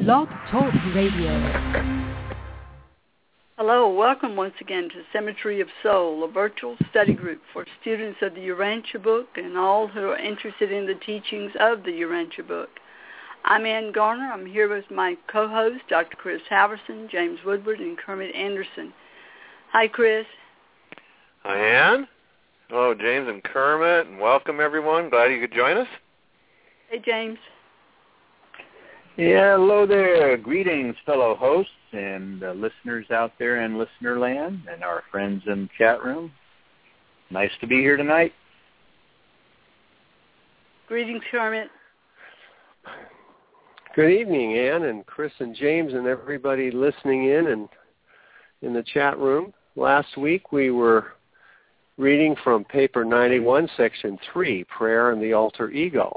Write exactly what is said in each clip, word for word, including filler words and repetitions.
Blog Talk Radio. Hello, welcome once again to Symmetry of Soul, a virtual study group for students of the Urantia book and all who are interested in the teachings of the Urantia book. I'm Ann Garner. I'm here with my co-hosts, Doctor Chris Halverson, James Woodward, and Kermit Anderson. Hi, Chris. Hi, Ann. Hello, James and Kermit, and welcome, everyone. Glad you could join us. Hey, James. Yeah, hello there. Greetings, fellow hosts and uh, listeners out there in listener land and our friends in the chat room. Nice to be here tonight. Greetings, Kermit. Good evening, Ann and Chris and James and everybody listening in and in the chat room. Last week we were reading from paper ninety-one, section three, Prayer and the Alter Ego.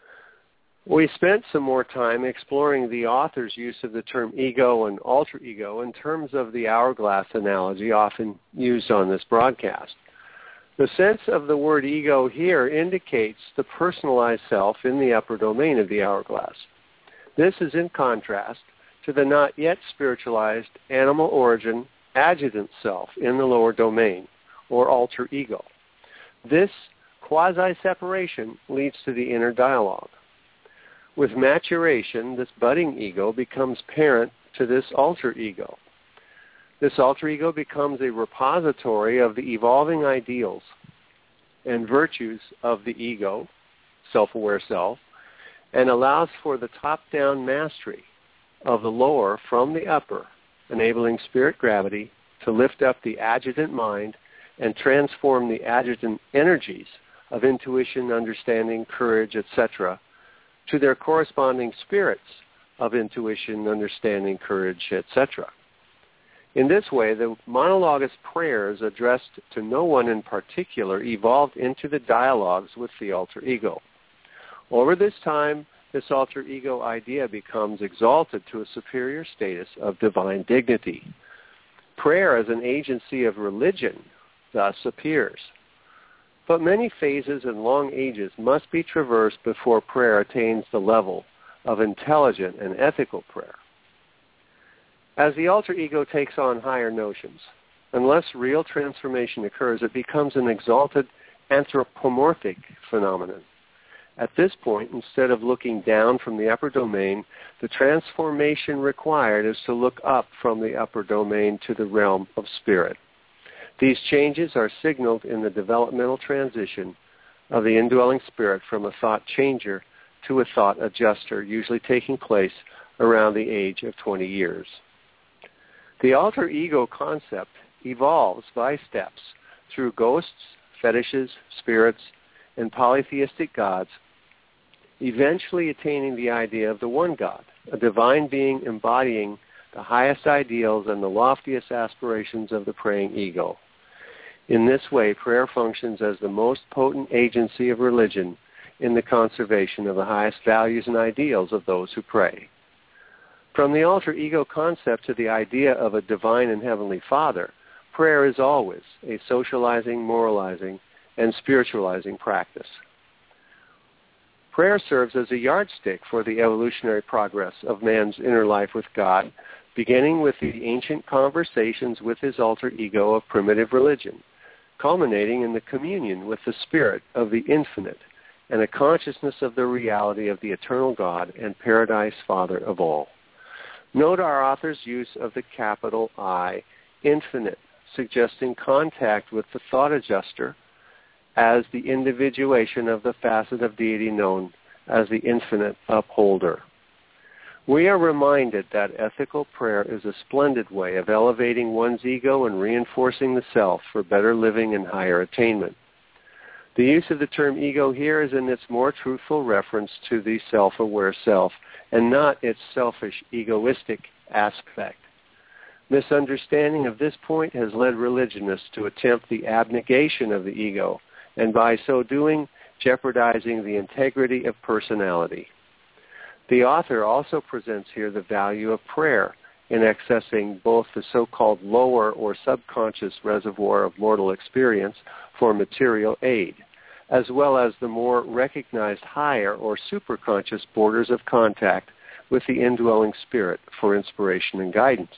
We spent some more time exploring the author's use of the term ego and alter ego in terms of the hourglass analogy often used on this broadcast. The sense of the word ego here indicates the personalized self in the upper domain of the hourglass. This is in contrast to the not yet spiritualized animal origin adjutant self in the lower domain, or alter ego. This quasi-separation leads to the inner dialogue. With maturation, this budding ego becomes parent to this alter ego. This alter ego becomes a repository of the evolving ideals and virtues of the ego, self-aware self, and allows for the top-down mastery of the lower from the upper, enabling spirit gravity to lift up the adjutant mind and transform the adjutant energies of intuition, understanding, courage, et cetera, to their corresponding spirits of intuition, understanding, courage, et cetera. In this way, the monologous prayers addressed to no one in particular evolved into the dialogues with the alter ego. Over this time, this alter ego idea becomes exalted to a superior status of divine dignity. Prayer as an agency of religion thus appears. But many phases and long ages must be traversed before prayer attains the level of intelligent and ethical prayer. As the alter ego takes on higher notions, unless real transformation occurs, it becomes an exalted anthropomorphic phenomenon. At this point, instead of looking down from the upper domain, the transformation required is to look up from the upper domain to the realm of spirit. These changes are signaled in the developmental transition of the indwelling spirit from a thought changer to a thought adjuster, usually taking place around the age of twenty years. The alter ego concept evolves by steps through ghosts, fetishes, spirits, and polytheistic gods, eventually attaining the idea of the one God, a divine being embodying the highest ideals and the loftiest aspirations of the praying ego. In this way, prayer functions as the most potent agency of religion in the conservation of the highest values and ideals of those who pray. From the alter ego concept to the idea of a divine and heavenly Father, prayer is always a socializing, moralizing, and spiritualizing practice. Prayer serves as a yardstick for the evolutionary progress of man's inner life with God, beginning with the ancient conversations with his alter ego of primitive religion, culminating in the communion with the spirit of the infinite and a consciousness of the reality of the eternal God and paradise Father of all. Note our author's use of the capital I, infinite, suggesting contact with the thought adjuster as the individuation of the facet of deity known as the infinite upholder. We are reminded that ethical prayer is a splendid way of elevating one's ego and reinforcing the self for better living and higher attainment. The use of the term ego here is in its more truthful reference to the self-aware self and not its selfish, egoistic aspect. Misunderstanding of this point has led religionists to attempt the abnegation of the ego, and by so doing, jeopardizing the integrity of personality. The author also presents here the value of prayer in accessing both the so-called lower or subconscious reservoir of mortal experience for material aid, as well as the more recognized higher or superconscious borders of contact with the indwelling spirit for inspiration and guidance.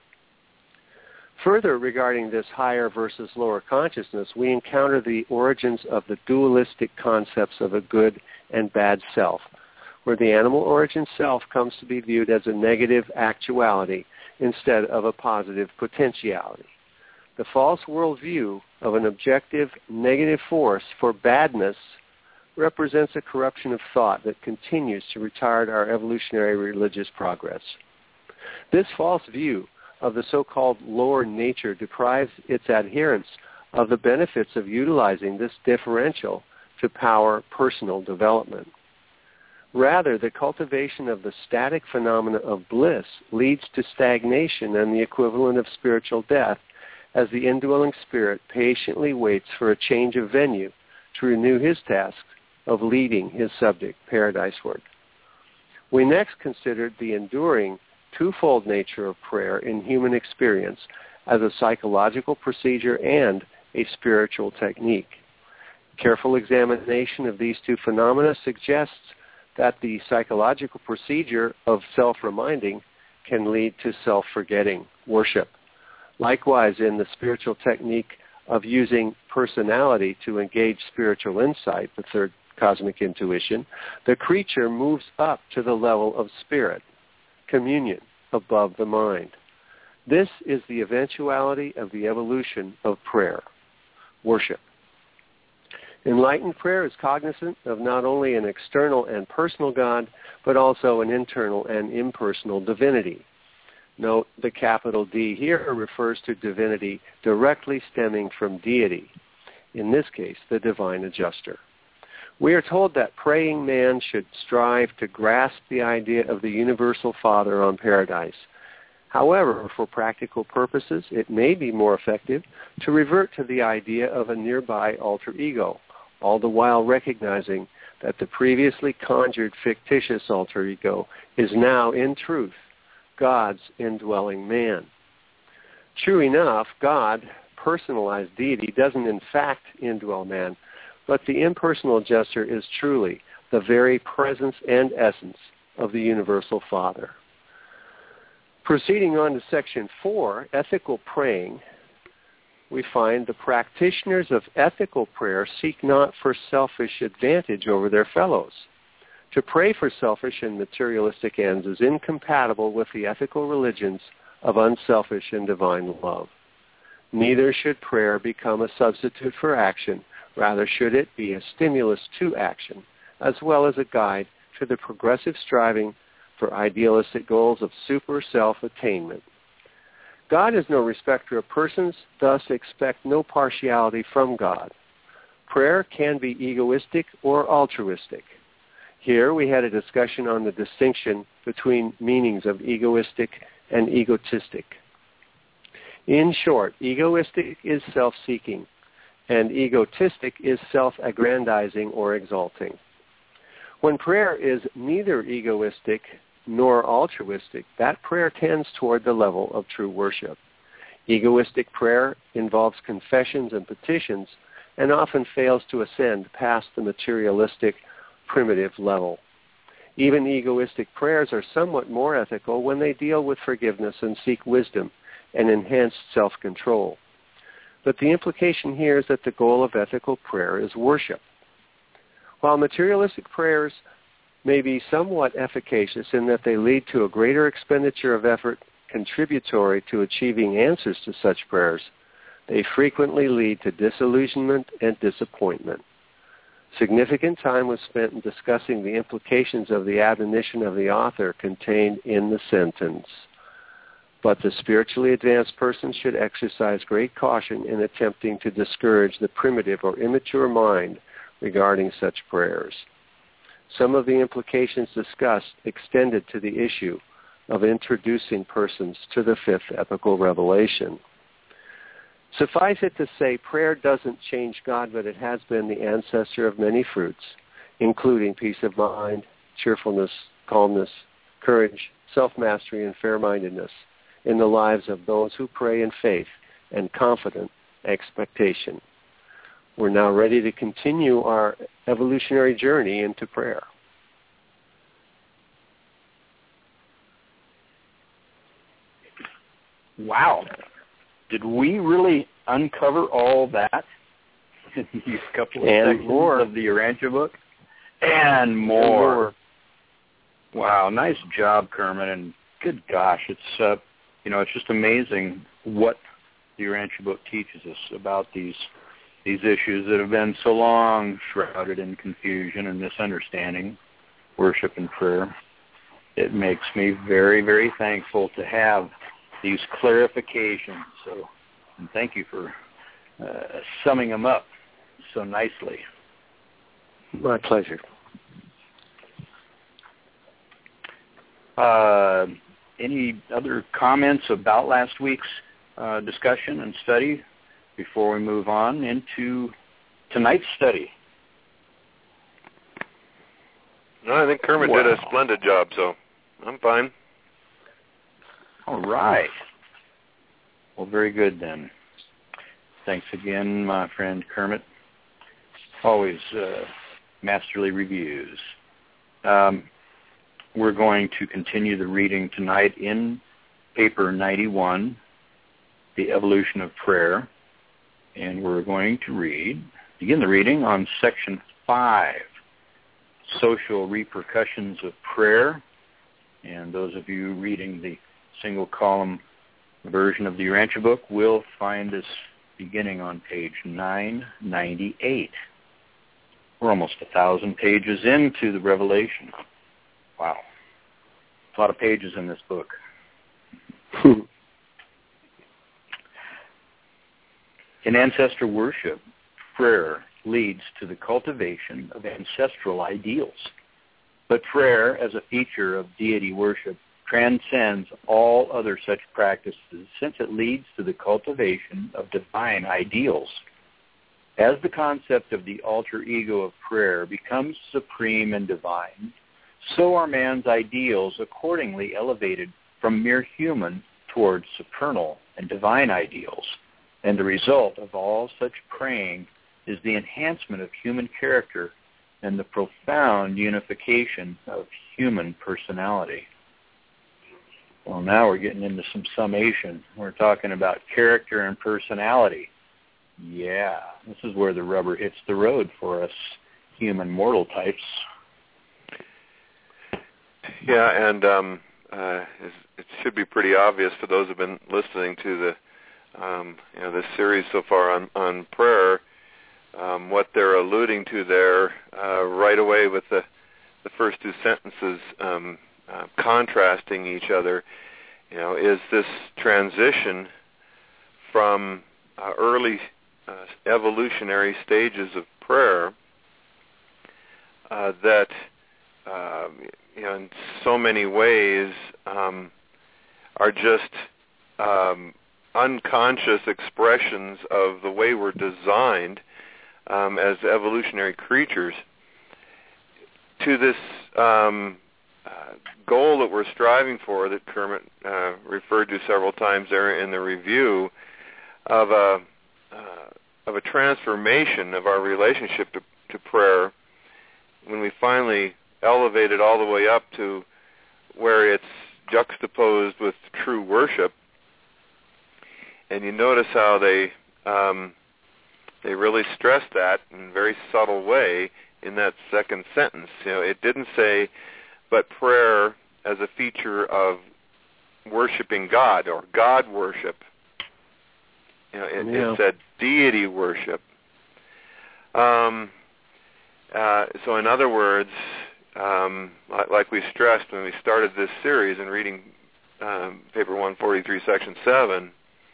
Further, regarding this higher versus lower consciousness, we encounter the origins of the dualistic concepts of a good and bad self, where the animal origin self comes to be viewed as a negative actuality instead of a positive potentiality. The false worldview of an objective negative force for badness represents a corruption of thought that continues to retard our evolutionary religious progress. This false view of the so-called lower nature deprives its adherents of the benefits of utilizing this differential to power personal development. Rather, the cultivation of the static phenomena of bliss leads to stagnation and the equivalent of spiritual death, as the indwelling spirit patiently waits for a change of venue to renew his task of leading his subject paradiseward. We next considered the enduring twofold nature of prayer in human experience as a psychological procedure and a spiritual technique. Careful examination of these two phenomena suggests that the psychological procedure of self-reminding can lead to self-forgetting worship. Likewise, in the spiritual technique of using personality to engage spiritual insight, the third cosmic intuition, the creature moves up to the level of spirit, communion, above the mind. This is the eventuality of the evolution of prayer, worship. Enlightened prayer is cognizant of not only an external and personal God, but also an internal and impersonal divinity. Note the capital D here refers to divinity directly stemming from deity, in this case, the divine adjuster. We are told that praying man should strive to grasp the idea of the universal Father on paradise. However, for practical purposes, it may be more effective to revert to the idea of a nearby alter ego, all the while recognizing that the previously conjured fictitious alter ego is now, in truth, God's indwelling man. True enough, God, personalized deity, doesn't in fact indwell man, but the impersonal adjuster is truly the very presence and essence of the universal Father. Proceeding on to section four, ethical praying, we find the practitioners of ethical prayer seek not for selfish advantage over their fellows. To pray for selfish and materialistic ends is incompatible with the ethical religions of unselfish and divine love. Neither should prayer become a substitute for action. Rather, should it be a stimulus to action, as well as a guide to the progressive striving for idealistic goals of super self-attainment. God is no respecter of persons, thus expect no partiality from God. Prayer can be egoistic or altruistic. Here we had a discussion on the distinction between meanings of egoistic and egotistic. In short, egoistic is self-seeking, and egotistic is self-aggrandizing or exalting. When prayer is neither egoistic nor altruistic, that prayer tends toward the level of true worship. Egoistic prayer involves confessions and petitions and often fails to ascend past the materialistic, primitive level. Even egoistic prayers are somewhat more ethical when they deal with forgiveness and seek wisdom and enhanced self-control. But the implication here is that the goal of ethical prayer is worship. While materialistic prayers may be somewhat efficacious in that they lead to a greater expenditure of effort contributory to achieving answers to such prayers, they frequently lead to disillusionment and disappointment. Significant time was spent in discussing the implications of the admonition of the author contained in the sentence. But the spiritually advanced person should exercise great caution in attempting to discourage the primitive or immature mind regarding such prayers. Some of the implications discussed extended to the issue of introducing persons to the fifth epical revelation. Suffice it to say, prayer doesn't change God, but it has been the ancestor of many fruits, including peace of mind, cheerfulness, calmness, courage, self-mastery, and fair-mindedness in the lives of those who pray in faith and confident expectation. We're now ready to continue our evolutionary journey into prayer. Wow. Did we really uncover all that in these couple of and sections more. of the Urantia book? And more. And more. Wow, nice job, Kermit. And good gosh, it's uh, you know, it's just amazing what the Urantia book teaches us about these these issues that have been so long shrouded in confusion and misunderstanding, worship and prayer. It makes me very, very thankful to have these clarifications. So, and thank you for uh, summing them up so nicely. My pleasure. Uh, any other comments about last week's uh, discussion and study before we move on into tonight's study? No, I think Kermit Wow. did a splendid job, so I'm fine. All right. Well, very good then. Thanks again, my friend Kermit. Always uh, masterly reviews. Um, we're going to continue the reading tonight in paper ninety-one, The Evolution of Prayer. And we're going to read, begin the reading on section five, Social Repercussions of Prayer. And those of you reading the single-column version of the Urantia book will find us beginning on page nine ninety-eight. We're almost a thousand pages into the Revelation. Wow. A lot of pages in this book. In ancestor worship, prayer leads to the cultivation of ancestral ideals. But prayer, as a feature of deity worship, transcends all other such practices since it leads to the cultivation of divine ideals. As the concept of the alter ego of prayer becomes supreme and divine, so are man's ideals accordingly elevated from mere human towards supernal and divine ideals. And the result of all such praying is the enhancement of human character and the profound unification of human personality. Well, now we're getting into some summation. We're talking about character and personality. Yeah, this is where the rubber hits the road for us human mortal types. Yeah, and um, uh, it should be pretty obvious for those who've been listening to the um, you know this series so far on on prayer, um, what they're alluding to there uh, right away with the the first two sentences um, uh, contrasting each other. You know, is this transition from uh, early uh, evolutionary stages of prayer uh, that uh, you know in so many ways um, are just um, unconscious expressions of the way we're designed um, as evolutionary creatures, to this um, uh, goal that we're striving for that Kermit uh, referred to several times there in the review of a uh, of a transformation of our relationship to, to prayer when we finally elevate it all the way up to where it's juxtaposed with true worship. And you notice how they um, they really stress that in a very subtle way in that second sentence. You know, it didn't say, but prayer as a feature of worshiping God or God worship. You know, it, yeah. it said deity worship. Um, uh, so in other words, um, like, like we stressed when we started this series in reading um, paper one forty-three, section seven,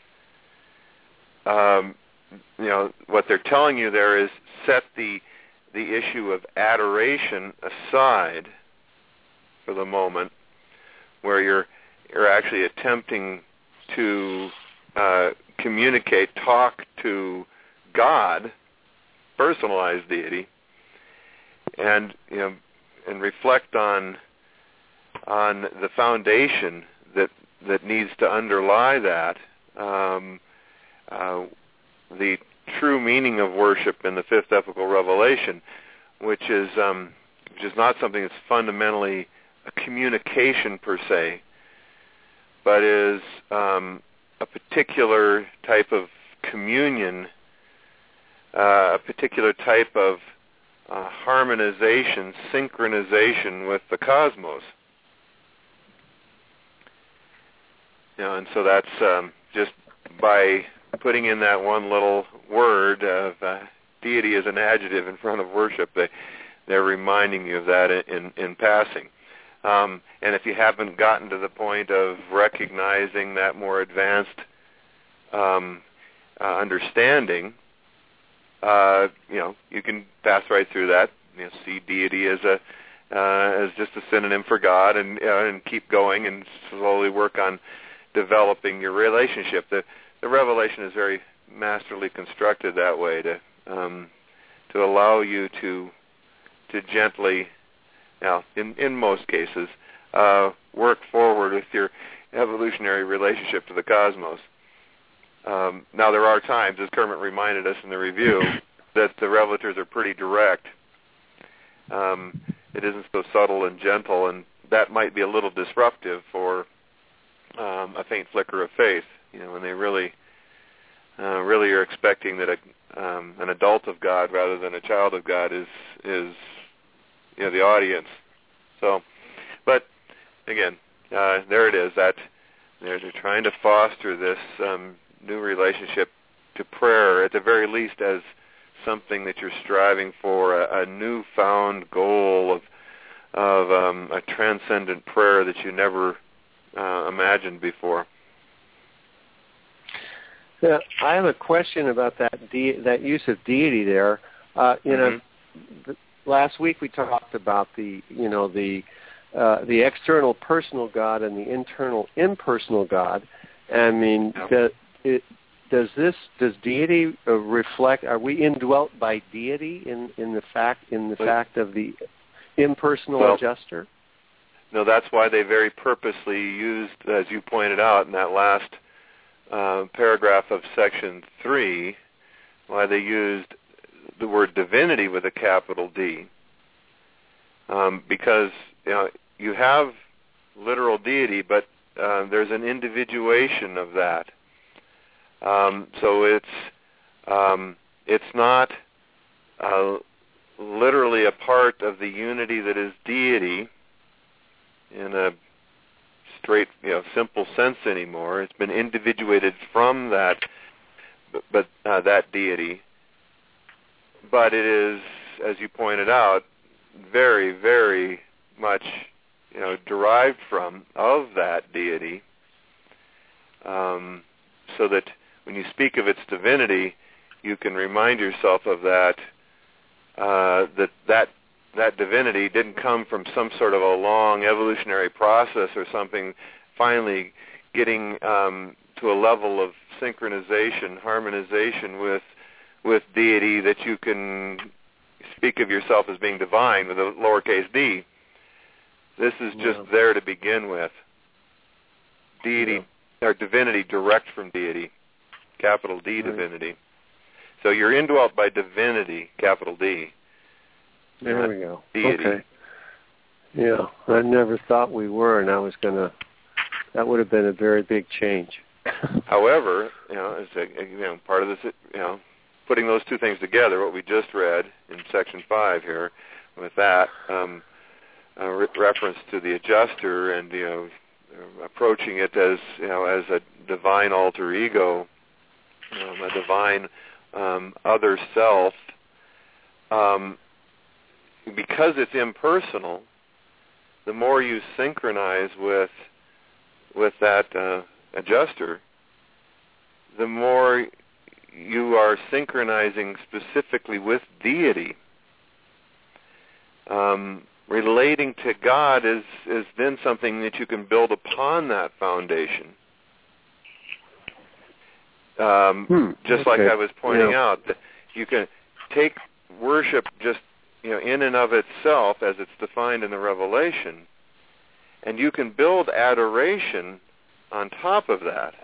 Um, you know, what they're telling you there is set the the issue of adoration aside for the moment, where you're you're actually attempting to uh, communicate, talk to God, personalized deity, and you know, and reflect on on the foundation that that needs to underlie that. Um, Uh, the true meaning of worship in the fifth epochal revelation, which is um, which is not something that's fundamentally a communication per se, but is um, a particular type of communion, uh, a particular type of uh, harmonization, synchronization with the cosmos. You know, and so that's um, just by putting in that one little word of uh, deity as an adjective in front of worship, they, they're reminding you of that in, in, in passing. Um, and if you haven't gotten to the point of recognizing that more advanced um, uh, understanding, uh, you know, you can pass right through that. You know, see deity as a uh, as just a synonym for God, and uh, and keep going and slowly work on developing your relationship. The the revelation is very masterly constructed that way to um, to allow you to to gently. Now, in, in most cases, uh, work forward with your evolutionary relationship to the cosmos. Um, now, there are times, as Kermit reminded us in the review, that the revelators are pretty direct. Um, it isn't so subtle and gentle, and that might be a little disruptive for um, a faint flicker of faith. You know, when they really, uh, really are expecting that a, um, an adult of God rather than a child of God is is you know, the audience. So, but again, uh, there it is. That they're, they're trying to foster this um, new relationship to prayer, at the very least, as something that you're striving for, a, a newfound goal of of um, a transcendent prayer that you never uh, imagined before. Yeah, I have a question about that de- that use of deity there. Uh, you mm-hmm. know. Th- Last week we talked about the, you know, the uh, the external personal God and the internal impersonal God. I mean, yeah. the, it, does this does deity uh, reflect? Are we indwelt by deity in, in the fact in the but, fact of the impersonal well, adjuster? No, that's why they very purposely used, as you pointed out in that last uh, paragraph of section three, why they used the word divinity with a capital D, um, because you know you have literal deity, but uh, there's an individuation of that. Um, so it's um, it's not uh, literally a part of the unity that is deity in a straight, you know, simple sense anymore. It's been individuated from that, but, but uh, that deity. But it is, as you pointed out, very, very much, you know, derived from of that deity, um, so that when you speak of its divinity, you can remind yourself of that. Uh, that that that divinity didn't come from some sort of a long evolutionary process or something. Finally, getting um, to a level of synchronization, harmonization with. with deity, that you can speak of yourself as being divine with a lowercase d. This is just yeah. there to begin with. Deity, yeah. or divinity direct from deity, capital D right. divinity. So you're indwelt by divinity, capital D. There we go. Deity. Okay. Yeah, I never thought we were, and I was going to, that would have been a very big change. However, you know, as a, you know, part of this, you know, putting those two things together, what we just read in section five here, with that um, uh, re- reference to the adjuster and you know approaching it as you know as a divine alter ego, um, a divine um, other self, um, because it's impersonal. The more you synchronize with with that uh, adjuster, the more you are synchronizing specifically with deity. Um, relating to God is, is then something that you can build upon that foundation. Um, hmm, just okay. like I was pointing yeah. out, that you can take worship just you know in and of itself as it's defined in the Revelation, and you can build adoration on top of that.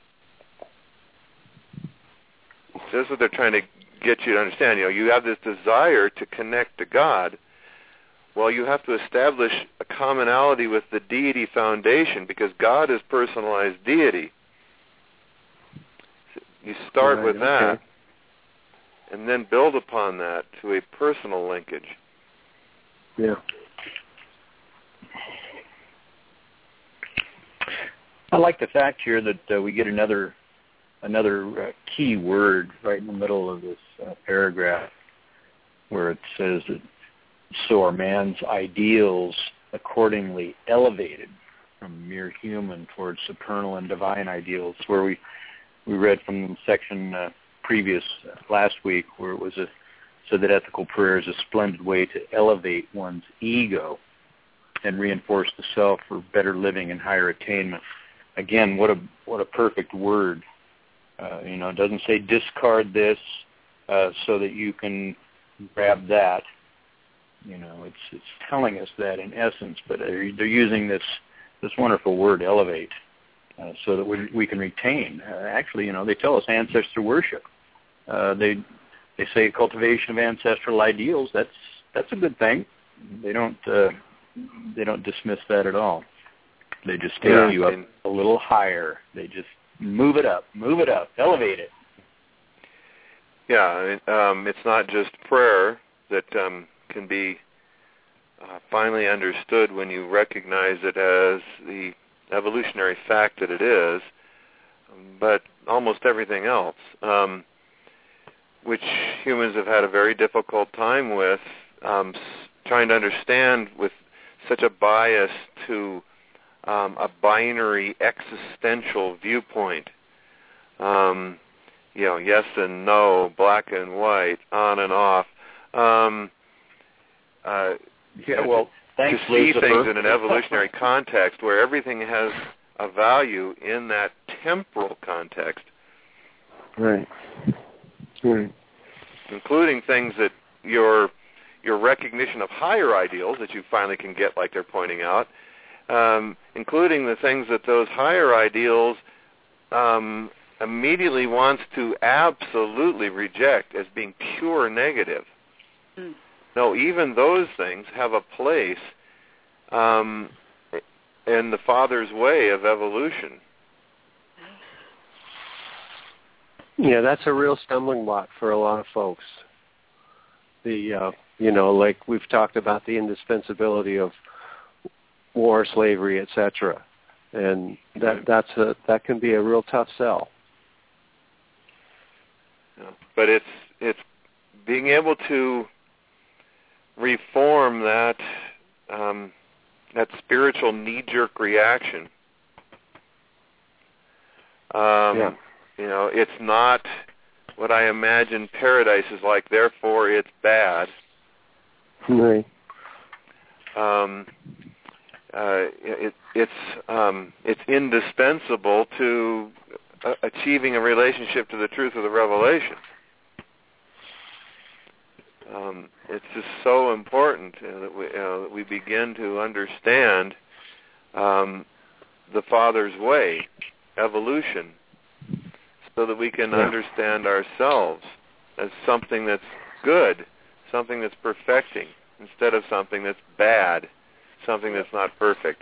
This is what they're trying to get you to understand. You know, you have this desire to connect to God. Well, you have to establish a commonality with the deity foundation, because God is personalized deity. You start Right, with that, okay. and then build upon that to a personal linkage. Yeah. I like the fact here that uh, we get another another uh, key word right in the middle of this uh, paragraph, where it says that so are man's ideals accordingly elevated from mere human towards supernal and divine ideals, where we, we read from the section uh, previous uh, last week, where it was a, so that ethical prayer is a splendid way to elevate one's ego and reinforce the self for better living and higher attainment. Again, what a what a perfect word. Uh, you know, it doesn't say discard this uh, so that you can grab that. You know, it's it's telling us that in essence, but they're, they're using this this wonderful word, elevate, uh, so that we, we can retain. Uh, actually, you know, they tell us ancestor worship. Uh, they they say cultivation of ancestral ideals. That's that's a good thing. They don't uh, they don't dismiss that at all. They just take Yeah, you up and, a little higher. They just move it up, move it up, elevate it. Yeah, I mean, um, it's not just prayer that um, can be uh, finally understood when you recognize it as the evolutionary fact that it is, but almost everything else, um, which humans have had a very difficult time with, um, s- trying to understand with such a bias to um, a binary existential viewpoint. Um, you know, yes and no, black and white, on and off. Um, uh, Yeah, well, thanks, to see Lucifer. things in an evolutionary context where everything has a value in that temporal context, Right. Right. including things that your your recognition of higher ideals that you finally can get, like they're pointing out, um, including the things that those higher ideals um, immediately wants to absolutely reject as being pure negative. Mm. No, even those things have a place um, in the Father's way of evolution. Yeah, that's a real stumbling block for a lot of folks. The uh, you know, like we've talked about the indispensability of war, slavery, et cetera, and that that's a that can be a real tough sell. Yeah. But it's it's being able to reform that um, that spiritual knee-jerk reaction. Um, yeah. You know, it's not what I imagine paradise is like, therefore it's bad. Right. Um, uh, it, it's um, it's indispensable to uh, achieving a relationship to the truth of the revelation. Um, it's just so important uh, that we uh, that we begin to understand um, the Father's way, evolution, so that we can yeah. understand ourselves as something that's good, something that's perfecting, instead of something that's bad, something that's not perfect.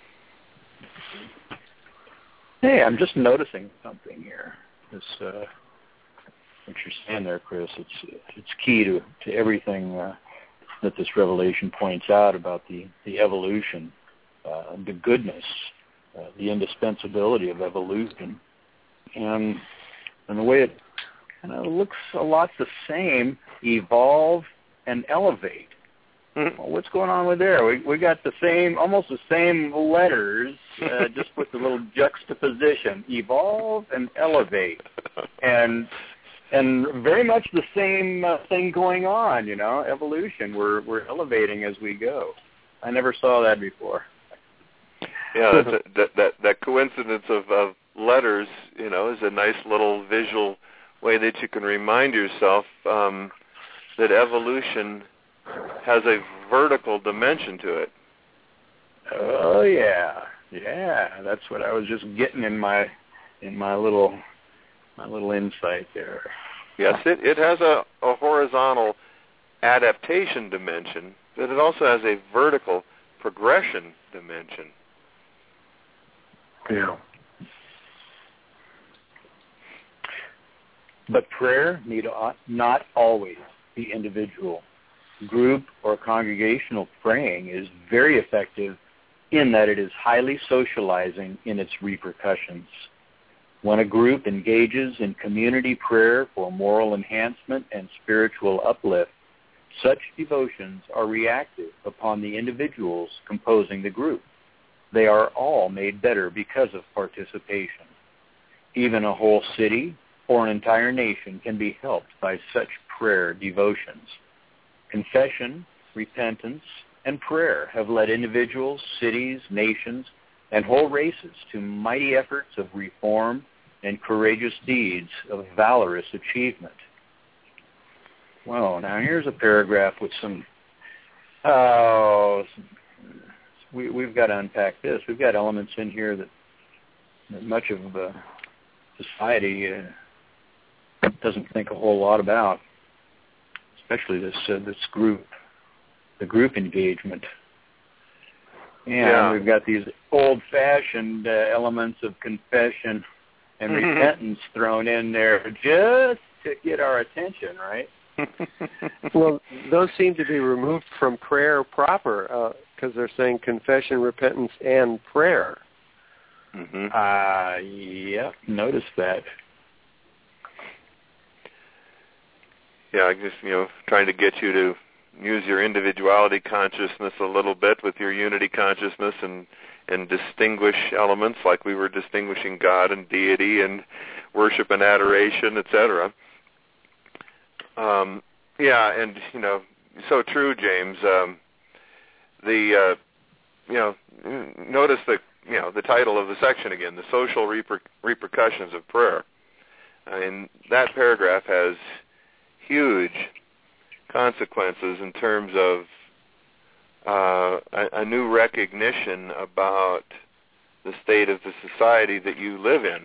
Hey, I'm just noticing something here. This, uh, what you're saying there, Chris, it's it's key to, to everything uh, that this revelation points out about the, the evolution, uh, the goodness, uh, the indispensability of evolution. And, and the way it kind of looks a lot the same, evolve and elevate. Well, what's going on with there? We we got the same, almost the same letters, uh, just with the little juxtaposition: evolve and elevate, and and very much the same uh, thing going on. You know, evolution. We're we're elevating as we go. I never saw that before. Yeah, that's a, that that that coincidence of, of letters, you know, is a nice little visual way that you can remind yourself um, that evolution has a vertical dimension to it. Oh yeah, yeah. That's what I was just getting in my in my little my little insight there. Yes, it it has a, a horizontal adaptation dimension, but it also has a vertical progression dimension. Yeah. But prayer need not always be individual. Group or congregational praying is very effective in that it is highly socializing in its repercussions. When a group engages in community prayer for moral enhancement and spiritual uplift, such devotions are reactive upon the individuals composing the group. They are all made better because of participation. Even a whole city or an entire nation can be helped by such prayer devotions. Confession, repentance, and prayer have led individuals, cities, nations, and whole races to mighty efforts of reform and courageous deeds of valorous achievement. Well, now here's a paragraph with some, oh, some, we, we've got to unpack this. We've got elements in here that, that much of uh, society uh, doesn't think a whole lot about, especially this uh, this group, the group engagement. And yeah. we've got these old-fashioned uh, elements of confession and mm-hmm. repentance thrown in there just to get our attention, right? Well, those seem to be removed from prayer proper because uh, they're saying confession, repentance, and prayer. Mm-hmm. Uh, yeah, notice that. Yeah, I just, you know, trying to get you to use your individuality consciousness a little bit with your unity consciousness and, and distinguish elements like we were distinguishing God and deity and worship and adoration, et cetera. Um, yeah, and, you know, so true, James. Um, the, uh, you know, notice the, you know, the title of the section again, the social reper- repercussions of prayer. I mean, that paragraph has huge consequences in terms of uh, a, a new recognition about the state of the society that you live in.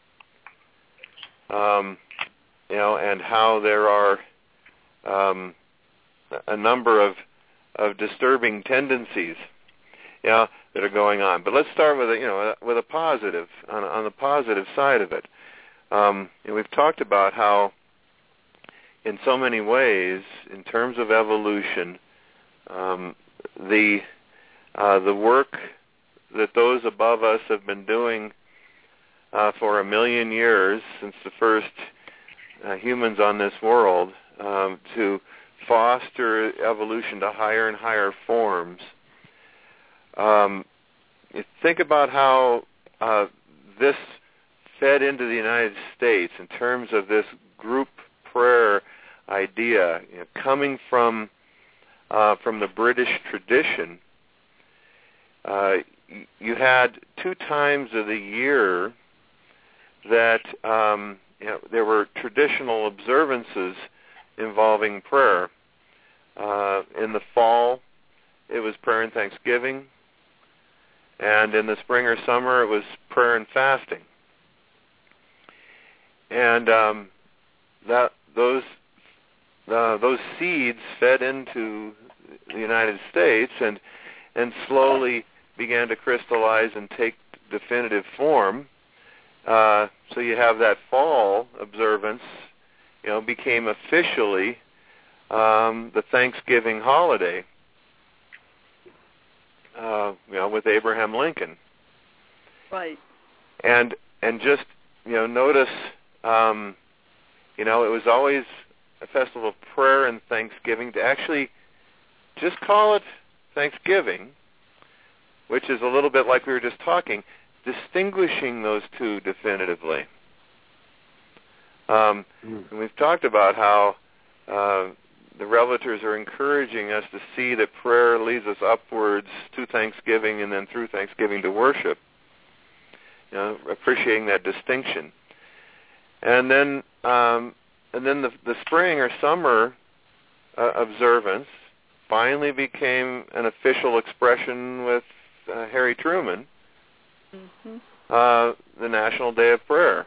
Um, you know, and how there are um, a number of of disturbing tendencies, you know, that are going on. But let's start with a, you know, with a positive on, on the positive side of it. Um, you know, we've talked about how, in so many ways, in terms of evolution, um, the uh, the work that those above us have been doing uh, for a million years since the first uh, humans on this world um, to foster evolution to higher and higher forms. Um, you think about how uh, this fed into the United States in terms of this group prayer idea, you know, coming from uh, from the British tradition. Uh, you had two times of the year that um, you know, there were traditional observances involving prayer. Uh, in the fall, it was prayer and thanksgiving, and in the spring or summer, it was prayer and fasting. And um, that those uh, those seeds fed into the United States and and slowly began to crystallize and take definitive form. Uh, so you have that fall observance, you know, became officially um, the Thanksgiving holiday, uh, you know, with Abraham Lincoln. Right. And and just, you know, notice, um, you know, it was always a festival of prayer and thanksgiving. To actually just call it Thanksgiving, which is a little bit like we were just talking, distinguishing those two definitively. Um, mm. And we've talked about how uh, the revelators are encouraging us to see that prayer leads us upwards to Thanksgiving and then through Thanksgiving to worship, you know, appreciating that distinction. And then um, and then the, the spring or summer uh, observance finally became an official expression with uh, Harry Truman, mm-hmm. uh, the National Day of Prayer,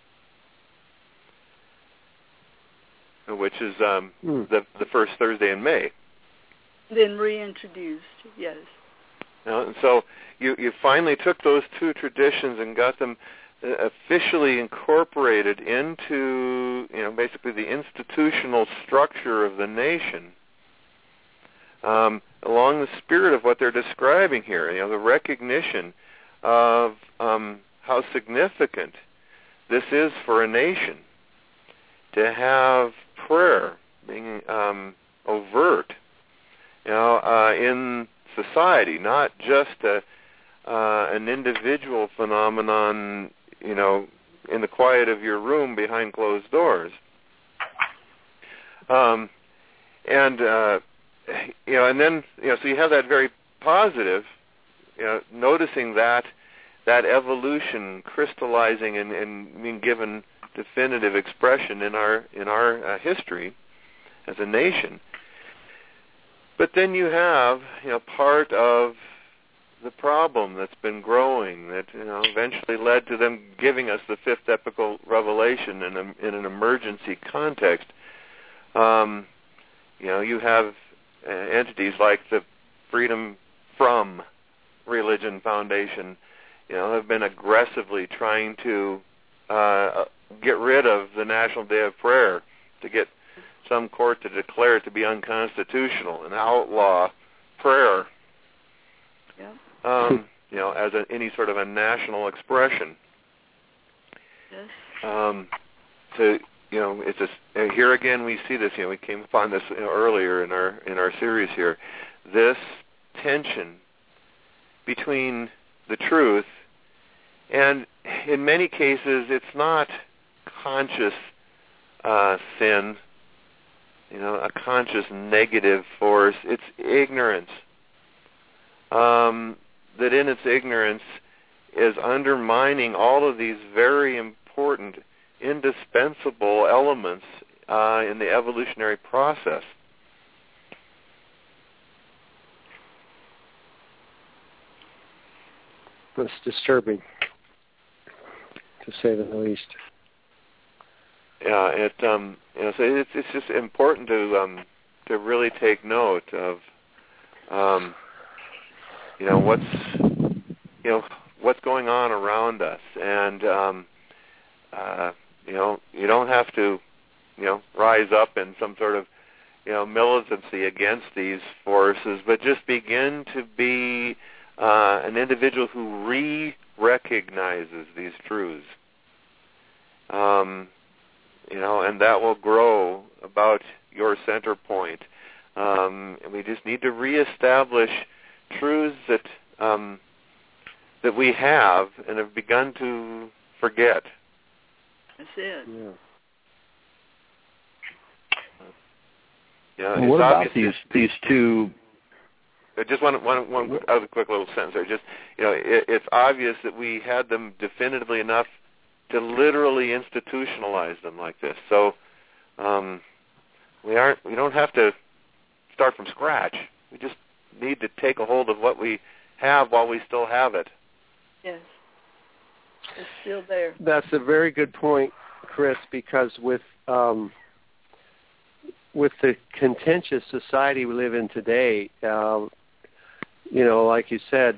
which is um, mm. the the first Thursday in May. Then reintroduced, yes. You know, and so you, you finally took those two traditions and got them officially incorporated into, you know, basically the institutional structure of the nation, um, along the spirit of what they're describing here. You know, the recognition of um, how significant this is for a nation to have prayer being um, overt, you know, uh, in society, not just a, uh, an individual phenomenon, you know, in the quiet of your room behind closed doors. Um, and uh, you know, and then you know, so you have that very positive, you know, noticing that that evolution crystallizing and, and being given definitive expression in our in our uh, history as a nation. But then you have, you know, part of the problem that's been growing that, you know, eventually led to them giving us the fifth epical revelation in, a, in an emergency context. Um, you know, you have uh, entities like the Freedom From Religion Foundation, you know, have been aggressively trying to uh, get rid of the National Day of Prayer, to get some court to declare it to be unconstitutional and outlaw prayer, yeah. um, you know, as a, any sort of a national expression. Yes. Um, to you know, it's a, uh, here again we see this. You know, we came upon this, you know, earlier in our in our series here. This tension between the truth, and in many cases it's not conscious uh, sin, you know, a conscious negative force. It's ignorance. Um, that in its ignorance is undermining all of these very important, indispensable elements uh, in the evolutionary process. That's disturbing, to say the least. Yeah, it um, you know, so it's it's just important to um, to really take note of, um, you know, what's you know what's going on around us, and um, uh, you know, you don't have to, you know, rise up in some sort of, you know, militancy against these forces, but just begin to be uh, an individual who re-recognizes these truths. Um, you know, and that will grow about your center point. Um, and we just need to reestablish truths that um, that we have and have begun to forget. That's it. Yeah. Yeah, well, what about obvious, these these two? Just one one one other quick little sentence there. Just, you know, it, it's obvious that we had them definitively enough to literally institutionalize them like this. So um, we aren't we don't have to start from scratch. We just need to take a hold of what we have while we still have it. Yes. It's still there. That's a very good point, Chris, because with um, with the contentious society we live in today, uh, you know, like you said,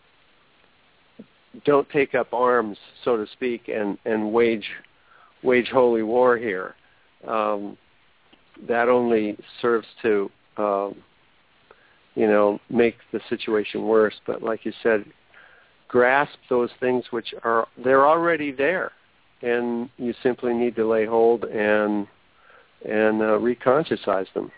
don't take up arms, so to speak, and, and wage wage holy war here. Um, that only serves to, um, you know, make the situation worse. But like you said, grasp those things which are, they're already there, and you simply need to lay hold and and uh, reconscientize them.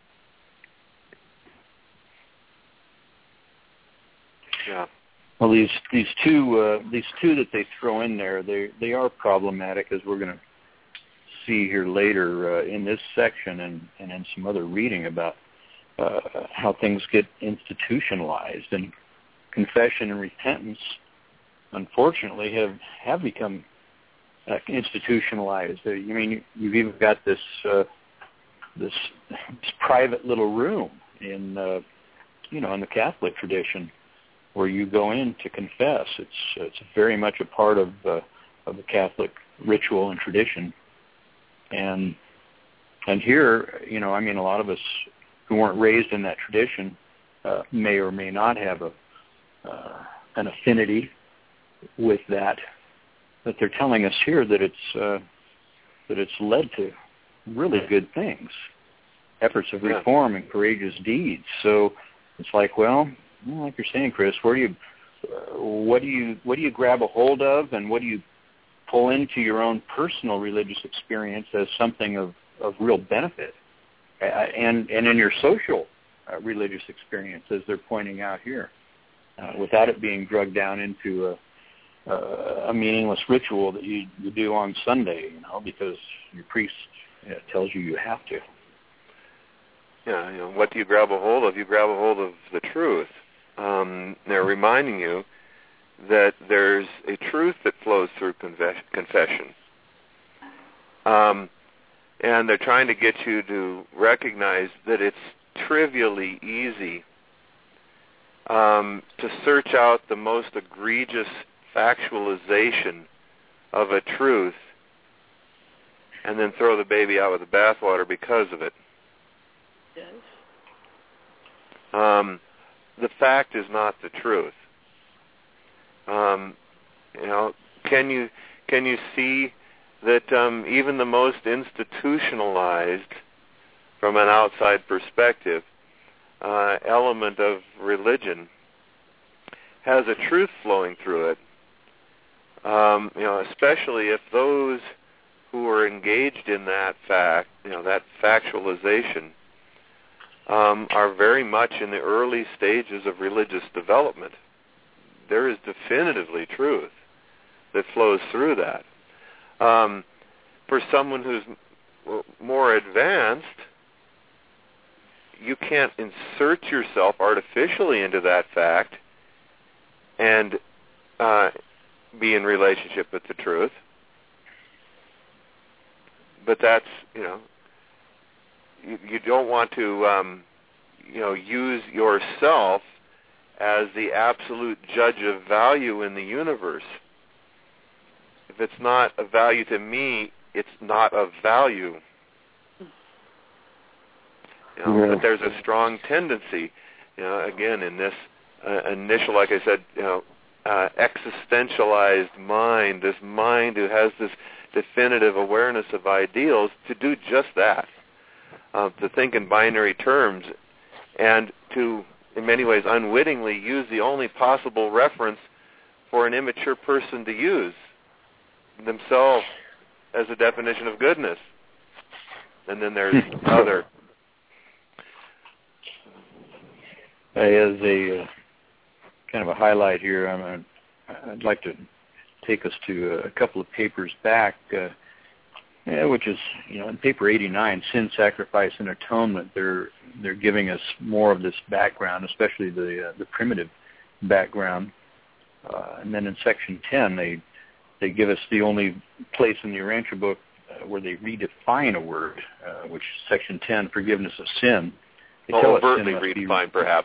Yeah. Well, these these two uh, these two that they throw in there, they they are problematic, as we're going to see here later uh, in this section, and, and in some other reading about uh, how things get institutionalized. And confession and repentance, unfortunately, have have become uh, institutionalized. I mean, you've even got this uh, this, this private little room in uh, you know in the Catholic tradition, where you go in to confess. It's it's very much a part of uh, of the Catholic ritual and tradition. And and here, you know, I mean, a lot of us who weren't raised in that tradition uh, may or may not have a uh, an affinity with that but they're telling us here that it's uh, that it's led to really good things, efforts of reform and courageous deeds. So it's like, well, like you're saying, Chris, where do you, uh, what do you, what do you grab a hold of, and what do you pull into your own personal religious experience as something of, of real benefit, uh, and and in your social uh, religious experience, as they're pointing out here, uh, without it being drugged down into a Uh, a meaningless ritual that you, you do on Sunday, you know, because your priest you know, tells you you have to. Yeah, you know, what do you grab a hold of? You grab a hold of the truth. Um, they're reminding you that there's a truth that flows through confe- confession. Um, and they're trying to get you to recognize that it's trivially easy um, to search out the most egregious factualization of a truth and then throw the baby out with the bathwater because of it. Yes. Um, the fact is not the truth. Um, you know, can you can you see that um, even the most institutionalized, from an outside perspective, uh, element of religion has a truth flowing through it? Um, you know, especially if those who are engaged in that fact, you know, that factualization, um, are very much in the early stages of religious development. There is definitively truth that flows through that. Um, for someone who's more advanced, you can't insert yourself artificially into that fact and uh, be in relationship with the truth. But that's, you know, you, you don't want to, um, you know, use yourself as the absolute judge of value in the universe. If it's not of value to me, it's not of value. You know, yeah. But there's a strong tendency, you know, again, in this uh, initial, like I said, you know, Uh, existentialized mind, this mind who has this definitive awareness of ideals, to do just that, uh, to think in binary terms, and to, in many ways, unwittingly use the only possible reference for an immature person to use, themselves, as a definition of goodness. And then there's other. As a uh, kind of a highlight here, I'm a, I'd like to take us to a couple of papers back, uh, yeah, which is, you know, in paper eighty-nine, Sin, Sacrifice, and Atonement. They're they're giving us more of this background, especially the uh, the primitive background. Uh, and then in section ten, they they give us the only place in the Urantia book uh, where they redefine a word, uh, which is section ten, forgiveness of sin. They well, tell overtly us sin redefine, be, perhaps.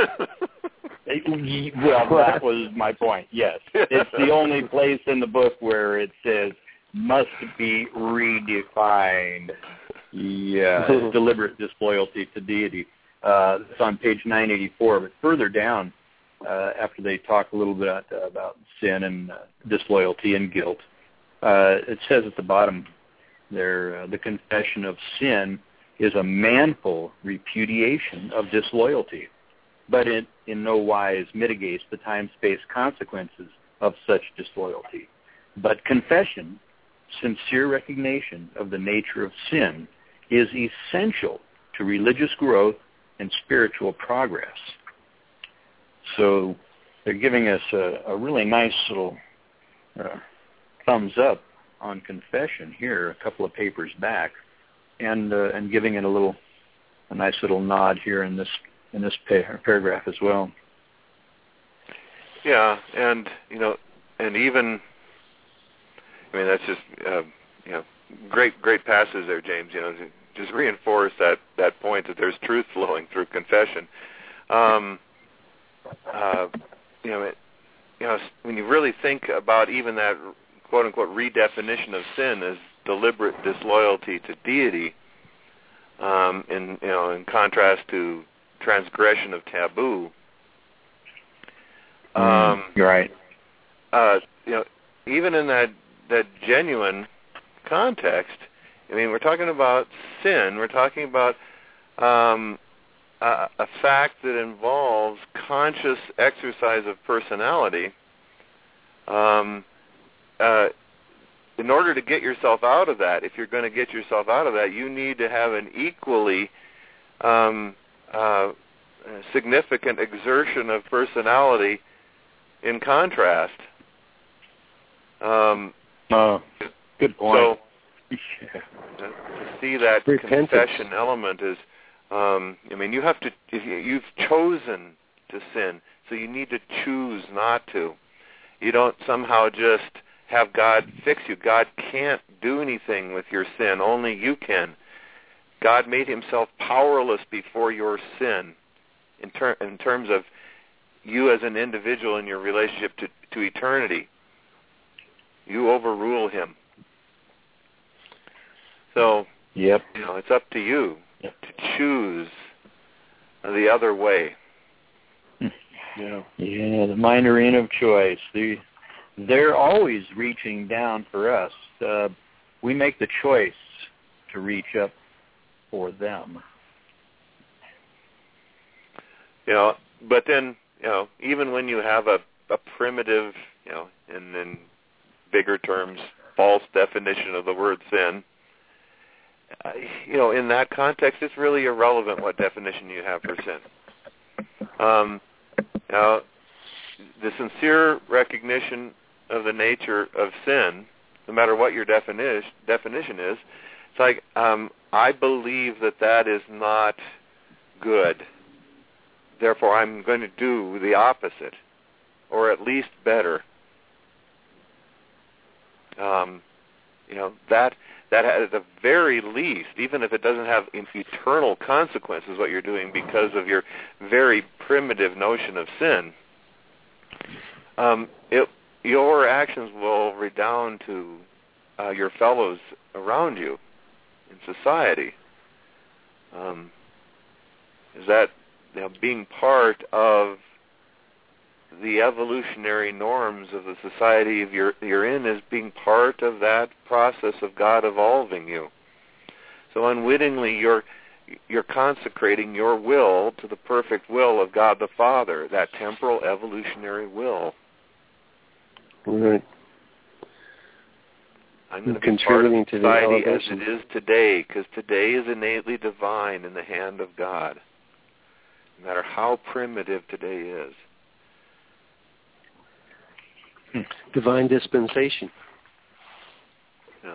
Well, that was my point, yes. It's the only place in the book where it says, must be redefined. Yeah, it's deliberate disloyalty to deity. Uh, it's on page nine eighty-four, but further down, uh, after they talk a little bit about, uh, about sin and uh, disloyalty and guilt, uh, it says at the bottom there, uh, the confession of sin is a manful repudiation of disloyalty, but it in no wise mitigates the time-space consequences of such disloyalty. But confession, sincere recognition of the nature of sin, is essential to religious growth and spiritual progress. So they're giving us a, a really nice little uh, thumbs up on confession here, a couple of papers back, and uh, and giving it a little, a nice little nod here in this in this par- paragraph as well. Yeah, and you know, and even, I mean, that's just uh, you know, great, great passages there, James. You know, to just reinforce that that point that there's truth flowing through confession. Um, uh, you know, it, you know, when you really think about even that quote unquote redefinition of sin as deliberate disloyalty to deity, um, in you know, in contrast to transgression of taboo. Um, You're right. Uh, you know, even in that that genuine context, I mean, we're talking about sin. We're talking about um, a, a fact that involves conscious exercise of personality. Um, uh, in order to get yourself out of that, if you're going to get yourself out of that, you need to have an equally um, uh, significant exertion of personality in contrast. Um, uh, good point. So, to see that Repentance. confession element is, um, I mean, you have to, if you, you've chosen to sin, so you need to choose not to. You don't somehow just have God fix you. God can't do anything with your sin. Only you can. God made himself powerless before your sin in, ter- in terms of you as an individual in your relationship to, to eternity. You overrule him. So, yep. you know, it's up to you yep. to choose the other way. Yeah, yeah, the mind arena of choice. The, they're always reaching down for us. Uh, we make the choice to reach up for them. You know, but then, you know, even when you have a, a primitive, you know, in, in bigger terms, false definition of the word sin, uh, you know, in that context, it's really irrelevant what definition you have for sin. Um, you know, the sincere recognition of the nature of sin, no matter what your definition definition is, it's like, um, I believe that that is not good. Therefore, I'm going to do the opposite, or at least better. Um, you know, that that at the very least, even if it doesn't have eternal consequences, what you're doing because of your very primitive notion of sin, um, it, your actions will redound to uh, your fellows around you in society. Um, is that you know, being part of the evolutionary norms of the society of you're, you're in is being part of that process of God evolving you. So unwittingly, you're you're consecrating your will to the perfect will of God the Father, that temporal evolutionary will. Right. I'm going to be part of to society the as it is today, because today is innately divine in the hand of God, no matter how primitive today is. Divine dispensation. Yeah.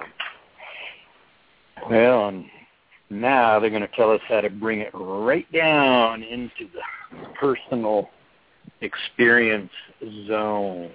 Well, and now they're going to tell us how to bring it right down into the personal experience zone.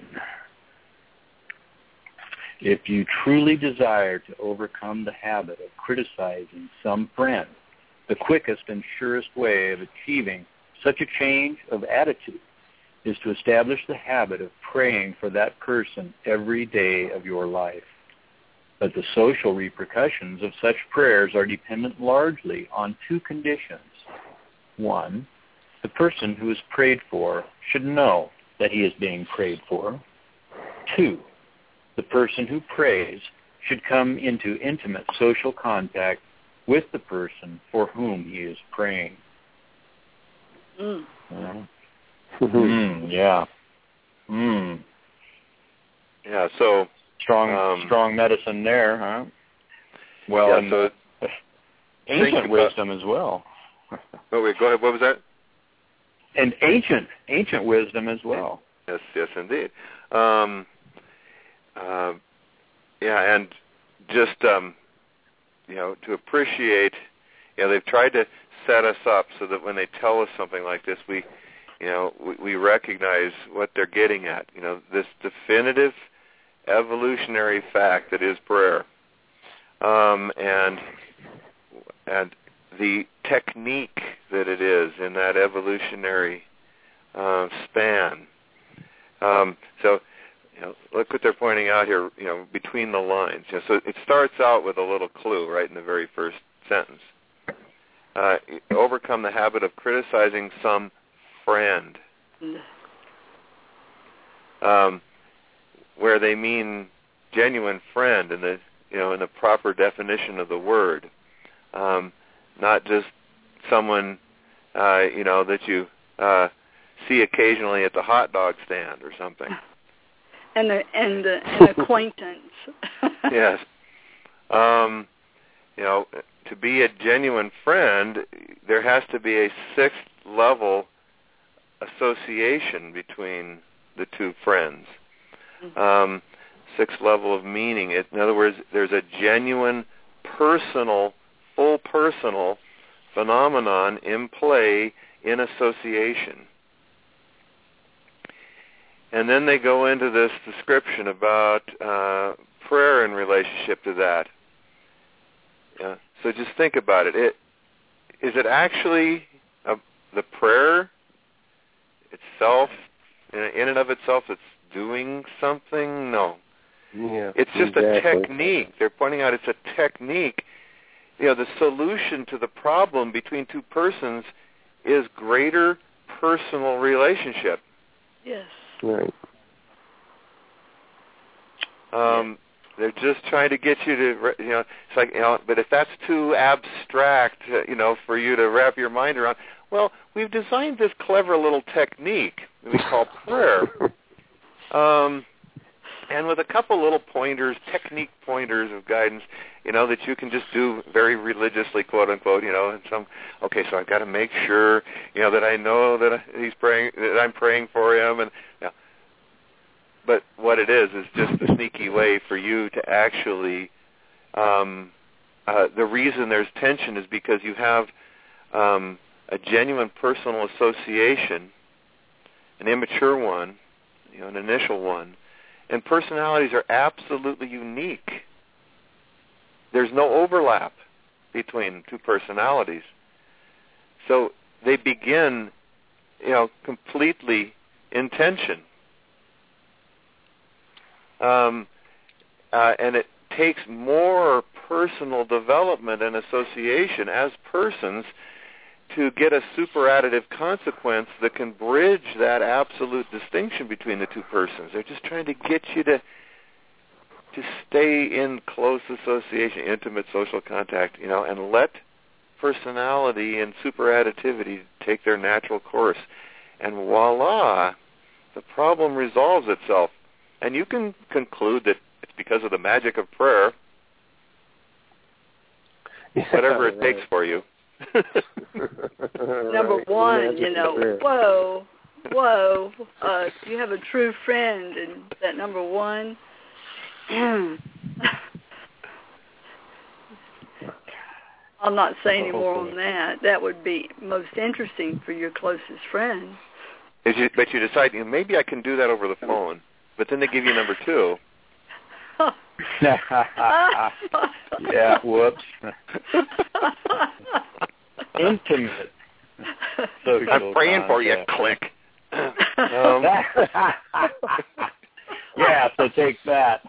If you truly desire to overcome the habit of criticizing some friend, the quickest and surest way of achieving such a change of attitude is to establish the habit of praying for that person every day of your life. But the social repercussions of such prayers are dependent largely on two conditions. One, the person who is prayed for should know that he is being prayed for. Two, the person who prays should come into intimate social contact with the person for whom he is praying. Mm. Uh, mm, yeah. Mm. Yeah, so... Strong um, strong medicine there, huh? Well, yeah, and so ancient about, wisdom as well. Oh, wait, go ahead. What was that? And ancient, ancient wisdom as well. Yes, yes, indeed. Um, uh, yeah, and just, um, you know, to appreciate, you know, they've tried to set us up so that when they tell us something like this, we, you know, we, we recognize what they're getting at. You know, this definitive evolutionary fact that is prayer, um, and and the technique that it is in that evolutionary uh, span. Um, so, you know, look what they're pointing out here. You know, between the lines. You know, so it starts out with a little clue right in the very first sentence. Uh, overcome the habit of criticizing some friend. Um, where they mean genuine friend in the you know in the proper definition of the word, um, not just someone uh, you know that you uh, see occasionally at the hot dog stand or something. And a, and a, an acquaintance. Yes. Um, you know, to be a genuine friend, there has to be a sixth level association between the two friends. Mm-hmm. Um, sixth level of meaning. It, in other words, there's a genuine personal, full personal phenomenon in play in association. And then they go into this description about uh, prayer in relationship to that. Yeah. So just think about it. It is it actually a, the prayer itself, in and of itself, that's doing something? No. Yeah, it's just exactly. a technique. They're pointing out it's a technique. You know, the solution to the problem between two persons is greater personal relationship. Yes. Right. Um, they're just trying to get you to, you know, it's like, you know, but if that's too abstract, uh, you know, for you to wrap your mind around, well, we've designed this clever little technique that we call prayer, um, and with a couple little pointers, technique pointers of guidance, you know, that you can just do very religiously, quote unquote, you know, and some, okay, so I've got to make sure, you know, that I know that he's praying, that I'm praying for him, and, you know, but what it is is just a sneaky way for you to actually, um, uh, the reason there's tension is because you have um, a genuine personal association, an immature one, you know, an initial one, and personalities are absolutely unique. There's no overlap between two personalities. So they begin, you know, completely in tension. Um, uh, and it takes more personal development and association as persons to get a superadditive consequence that can bridge that absolute distinction between the two persons. They're just trying to get you to to stay in close association, intimate social contact, you know, and let personality and superadditivity take their natural course. And voila, the problem resolves itself. And you can conclude that it's because of the magic of prayer, whatever it takes for you. Number Right. one, you know, whoa, whoa, uh, you have a true friend, and that number one, I'll not say any more on that. That would be most interesting for your closest friend. As you, but you decide, you know, maybe I can do that over the phone, but then they give you number two. Yeah, whoops. Intimate. I'm praying for you, click. Um, yeah, so take that.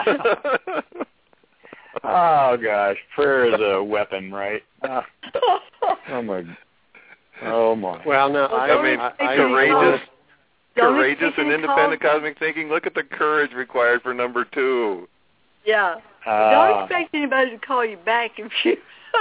Oh, gosh. Prayer is a weapon, right? Uh, oh, my. Oh, my. Well, no, I, I mean, I, I, courageous, Don't courageous and independent call. cosmic thinking. Look at the courage required for number two. Yeah. Uh, Don't expect anybody to call you back if you...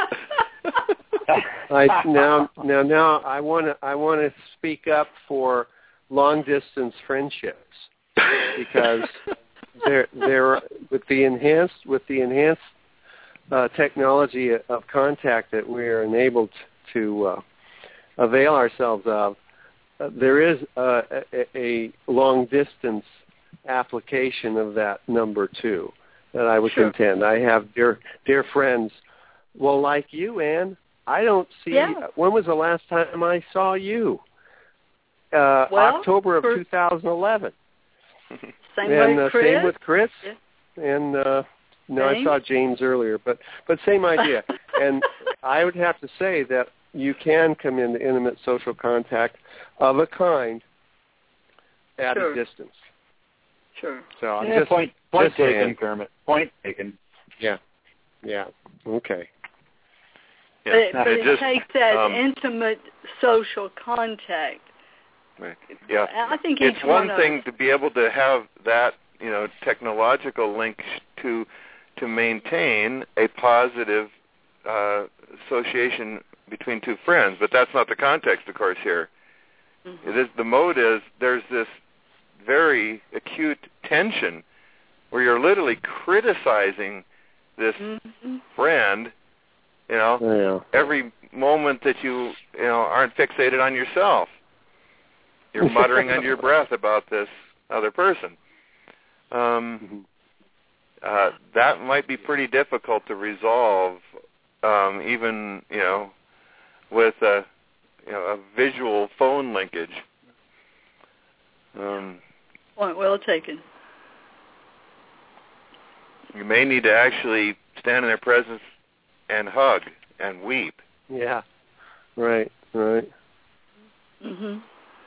I now now now I want to I want to speak up for long distance friendships, because they're they're with the enhanced with the enhanced uh, technology of contact that we are enabled to uh, avail ourselves of. Uh, there is uh, a, a long distance application of that number two that I would Sure. contend. I have dear dear friends. Well, like you, Ann, I don't see. Yeah. When was the last time I saw you? Uh, Well, October of for- two thousand eleven. Same and way, uh, Chris. same with Chris. Yeah. And uh, no, James? I saw James earlier, but but same idea. And I would have to say that you can come into intimate social contact of a kind at Sure. a distance. Sure. So I'm yeah, just point, point just taken, saying. Kermit. Point taken. Yeah, yeah, okay. But it, Yeah. but it, just, takes that um, intimate social contact. Right. Yeah, I think it's each one one thing of to be able to have that you know, technological link to to maintain a positive uh, association between two friends. But that's not the context, of course, here. Mm-hmm. It is, the mode is there's this very acute tension where you're literally criticizing this mm-hmm. friend, you know, yeah. every moment that you, you know, aren't fixated on yourself. You're muttering under your breath about this other person. Um, uh, that might be pretty difficult to resolve, um, even, you know, with a, you know, a visual phone linkage. Um, Point well taken. You may need to actually stand in their presence and hug and weep. Yeah. Right. Right. Mhm.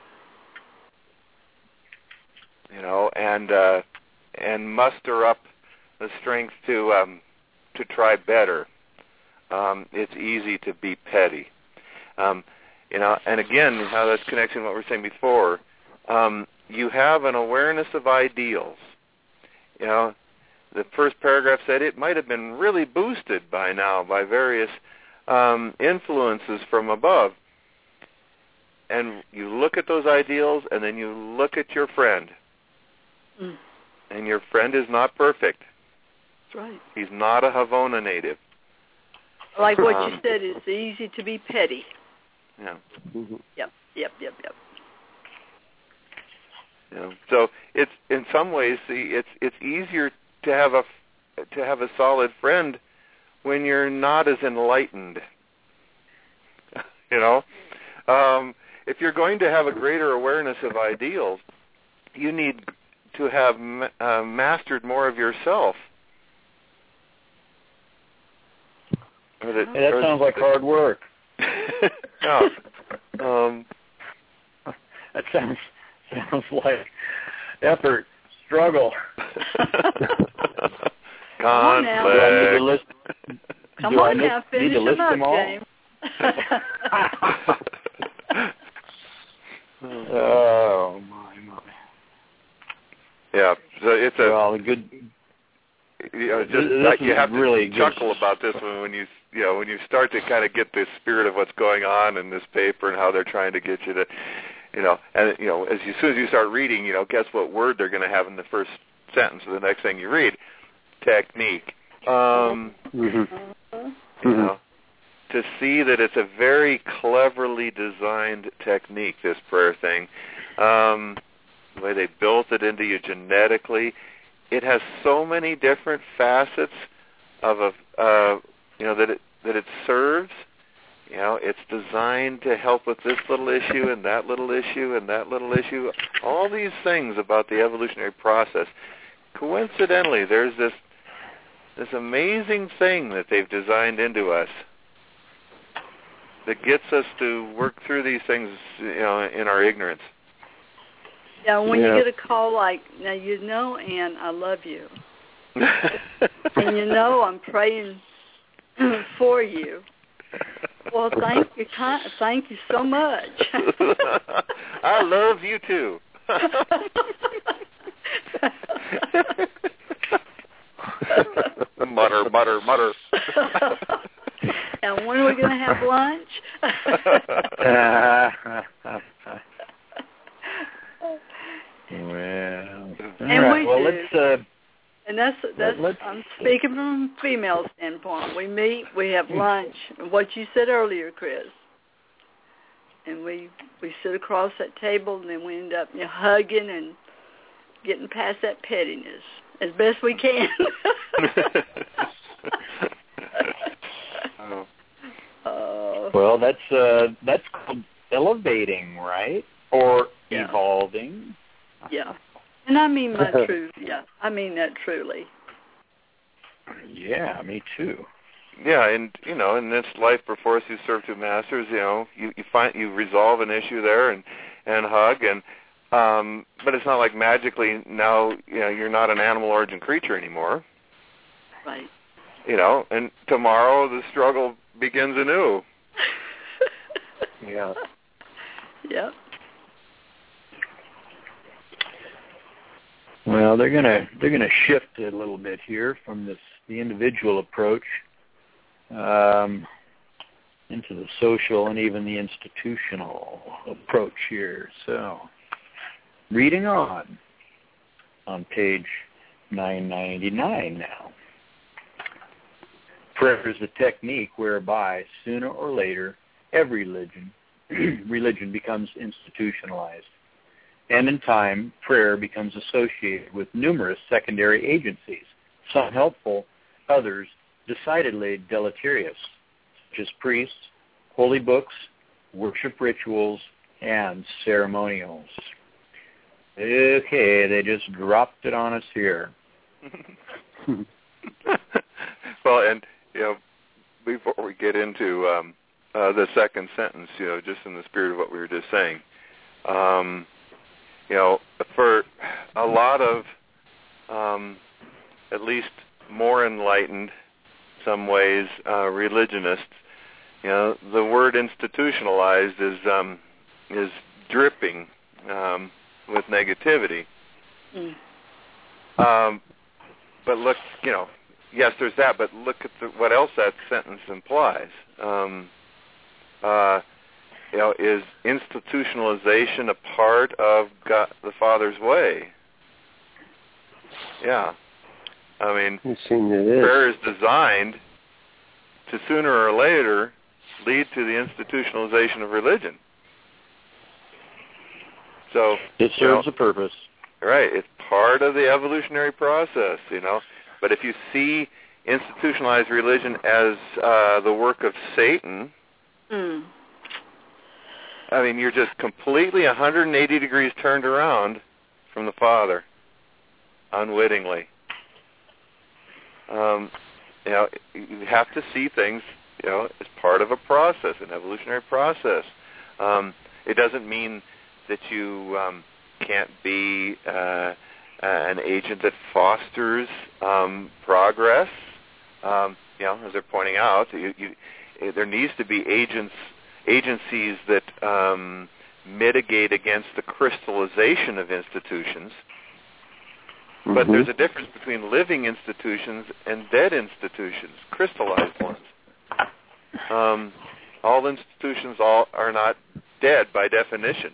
You know, and uh, and muster up the strength to um, to try better. Um, it's easy to be petty. Um, you know, and again, how that's connected to what we were saying before. Um, you have an awareness of ideals. You know, the first paragraph said it might have been really boosted by now by various um, influences from above. And you look at those ideals, and then you look at your friend. Mm. And your friend is not perfect. That's right. He's not a Havona native. Like what um, you said, it's easy to be petty. Yeah. Mm-hmm. Yep, yep, yep, yep. You know, so it's in some ways, see, it's it's easier to have a to have a solid friend when you're not as enlightened. You know, um, if you're going to have a greater awareness of ideals, you need to have uh, mastered more of yourself. Or that, hey, that or sounds like hard work. No. Um, that sounds sounds like effort, struggle. Conflict. Come on now. Do I need to list, Come do on I need, now, finish need to list them, up, them all? James. Oh my my. Yeah, so it's a well, a good. You know, just this like you have to really chuckle good. about this one when you you know when you start to kind of get the spirit of what's going on in this paper and how they're trying to get you to, you know, and you know as, you, as soon as you start reading, you know, guess what word they're going to have in the first sentence of the next thing you read? Technique. Um, mm-hmm. You know, to see that it's a very cleverly designed technique, this prayer thing. Um, the way they built it into you genetically. It has so many different facets of a, uh, you know, that it that it serves. You know, it's designed to help with this little issue and that little issue and that little issue. All these things about the evolutionary process. Coincidentally, there's this this amazing thing that they've designed into us that gets us to work through these things, you know, in our ignorance. Yeah, when yeah. you get a call like, now you know, Ann, I love you. And you know I'm praying for you. Well, thank you, thank you so much. I love you too. Mutter, mutter, mutter. And when are we going to have lunch? Well, and right. we well, do. let's. Uh, and that's that's. let's, I'm speaking from a female standpoint. We meet, we have lunch. What you said earlier, Chris. And we we sit across that table, and then we end up, you know, hugging and getting past that pettiness as best we can. Oh. Uh, well, that's uh, that's called elevating, right? Or yeah. evolving. Yeah. And I mean that truly. Yeah, I mean that truly. Yeah, me too. Yeah, and you know, in this life before us, you serve two masters. You know, you, you find you resolve an issue there and and hug, and um, but it's not like magically now. You know, you're not an animal origin creature anymore. Right. You know, and tomorrow the struggle begins anew. Yeah. Well, they're gonna they're gonna shift a little bit here from this the individual approach um, into the social and even the institutional approach here. So, reading on on page nine ninety-nine now. Prayer is a technique whereby sooner or later every religion religion becomes institutionalized. And in time, prayer becomes associated with numerous secondary agencies, some helpful, others decidedly deleterious, such as priests, holy books, worship rituals, and ceremonials. Okay, they just dropped it on us here. Well, and, you know, before we get into um, uh, the second sentence, you know, just in the spirit of what we were just saying, um, you know, for a lot of um, at least more enlightened, some ways, uh, religionists, you know, the word institutionalized is um, is dripping um, with negativity. Mm. Um, but look, you know, yes, there's that, but look at the, what else that sentence implies. Um, uh, You know, is institutionalization a part of God, the Father's way? Yeah. I mean, prayer is designed to sooner or later lead to the institutionalization of religion. So it serves a purpose. Right. It's part of the evolutionary process, you know. But if you see institutionalized religion as uh, the work of Satan, mm. I mean, you're just completely one hundred eighty degrees turned around from the Father, unwittingly. Um, you know, you have to see things, you know, as part of a process, an evolutionary process. Um, it doesn't mean that you um, can't be uh, an agent that fosters um, progress. Um, you know, as they're pointing out, you, you, there needs to be agents. agencies that um, mitigate against the crystallization of institutions. Mm-hmm. But there's a difference between living institutions and dead institutions, crystallized ones. Um, all institutions all are not dead by definition.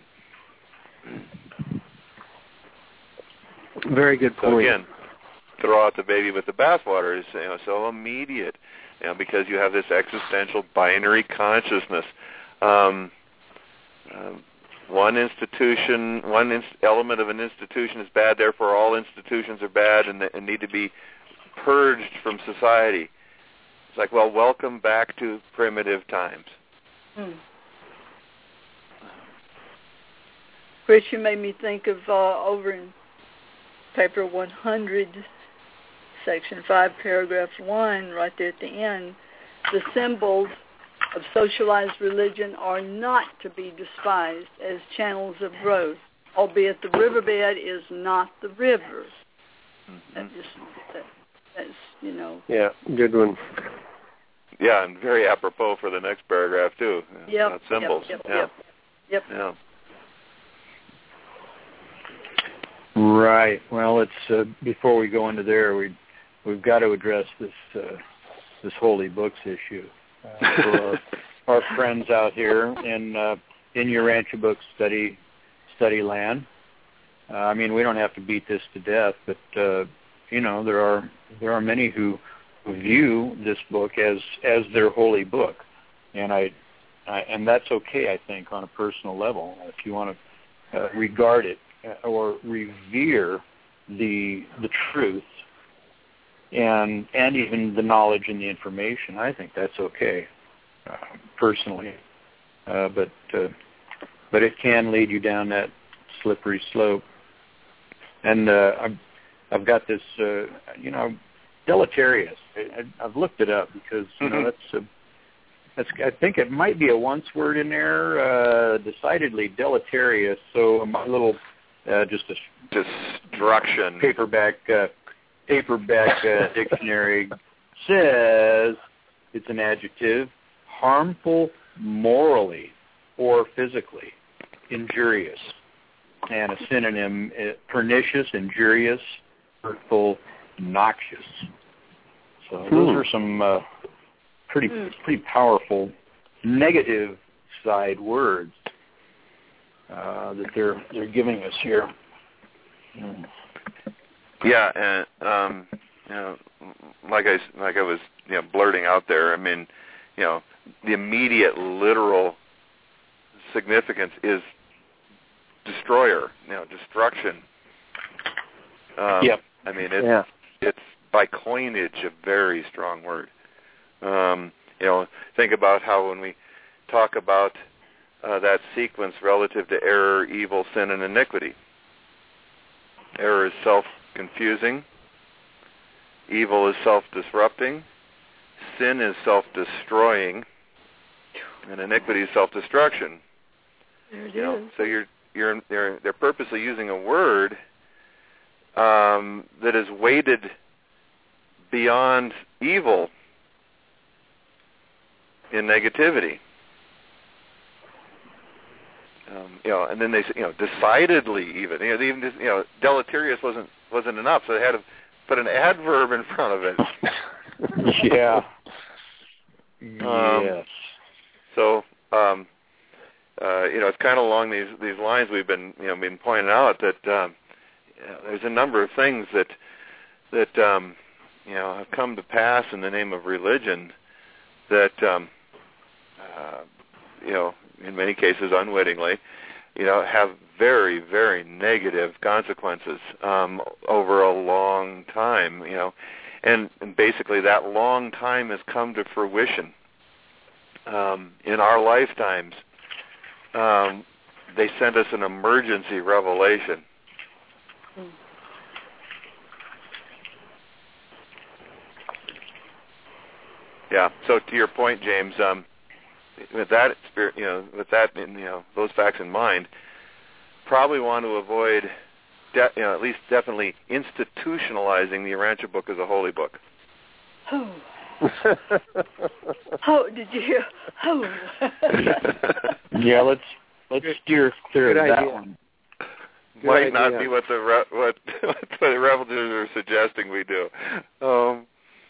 Very good point. So again, throw out the baby with the bathwater is, you know, so immediate, you know, because you have this existential binary consciousness. Um, um, one institution, one in- element of an institution is bad, therefore all institutions are bad and, and need to be purged from society. It's like, well, welcome back to primitive times. Hmm. Chris, you made me think of uh, over in paper one hundred, section five, paragraph one, right there at the end, the symbols of socialized religion are not to be despised as channels of growth, albeit the riverbed is not the river. Mm-hmm. That just, that, that's, you know. Yeah, good one. Yeah, and very apropos for the next paragraph, too. Yep, about symbols. Yep, yeah. yep, yep. Yeah. Right. Well, it's uh, before we go into there, we we've got to address this uh, this holy books issue. Uh, for our, our friends out here in uh, in your Rancho Book study study land. Uh, I mean, we don't have to beat this to death, but uh, you know, there are there are many who view this book as as their holy book, and I, I and that's okay. I think on a personal level, if you want to uh, regard it or revere the the truth. And and even the knowledge and the information, I think that's okay, uh, personally. Uh, but uh, but it can lead you down that slippery slope. And uh, I've I've got this, uh, you know, deleterious. I, I've looked it up because you know that's a, that's I think it might be a once word in there, uh, decidedly deleterious. So my little uh, just a destruction paperback. Uh, paperback uh, dictionary says it's an adjective, harmful morally or physically, injurious. and a synonym, uh, pernicious, injurious, hurtful, noxious. So hmm. those are some uh, pretty hmm. pretty powerful negative side words uh, that they're they're giving us here. Mm. Yeah, and um, you know, like I like I was you know blurting out there. I mean, you know, the immediate literal significance is destroyer, you know, destruction. Um, yep. I mean, it's yeah. it's by coinage a very strong word. Um, you know, think about how when we talk about uh, that sequence relative to error, evil, sin, and iniquity. Error is self-confusing. Evil is self-disrupting. Sin is self-destroying. And iniquity is self-destruction. There it you know, is. so you're you're they're they're purposely using a word um, that is weighted beyond evil in negativity. Um, you know, and then they say, you know, decidedly even, you know, even just, you know, deleterious wasn't wasn't enough, so they had to put an adverb in front of it. yeah. Um, yes. So, um, uh, you know, it's kind of along these these lines we've been, you know, been pointing out that um, you know, there's a number of things that that um, you know have come to pass in the name of religion that um, uh, you know, in many cases unwittingly, you know, have very, very negative consequences um, over a long time, you know, and, and basically that long time has come to fruition um, in our lifetimes. Um, they sent us an emergency revelation. Mm. Yeah. So to your point, James, um, with that, you know, with that, you know, those facts in mind, probably want to avoid, de- you know, at least definitely institutionalizing the Urantia book as a holy book. Oh. Oh, did you hear? Oh. yeah, let's let's steer clear Good of that idea. one. Good Might idea. not be what the re- what what the rebels are suggesting we do. Um,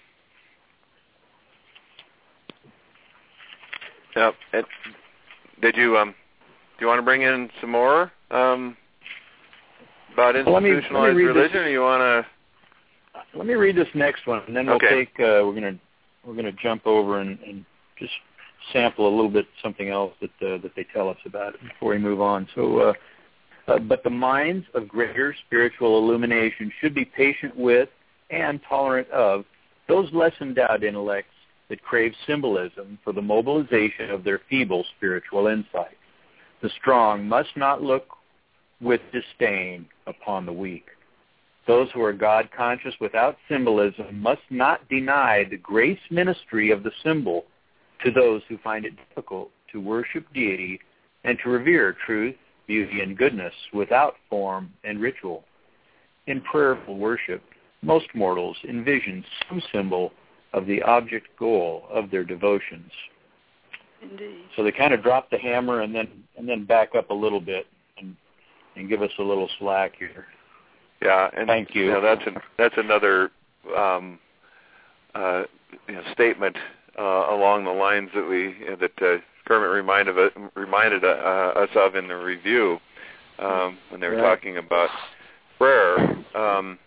yeah, and did you um do you want to bring in some more um about Well, let me- let me institutionalized read religion, this. or you want to? Let me read this next one, and then we'll Okay. take. Uh, we're gonna we're gonna jump over and, and just sample a little bit something else that uh, that they tell us about it before we move on. So, uh, uh, but the minds of greater spiritual illumination should be patient with and tolerant of those less endowed intellects that crave symbolism for the mobilization of their feeble spiritual insight. The strong must not look with disdain upon the weak. Those who are God-conscious without symbolism must not deny the grace ministry of the symbol to those who find it difficult to worship deity and to revere truth, beauty, and goodness without form and ritual. In prayerful worship, most mortals envision some symbol of the object goal of their devotions. Indeed. So they kind of drop the hammer and then and then back up a little bit and, and give us a little slack here. Yeah, and Thank you. you know, that's an, that's another um, uh, you know, statement uh, along the lines that we you know, that uh, Kermit reminded of, reminded uh, us of in the review um, when they were Right. talking about prayer. Um,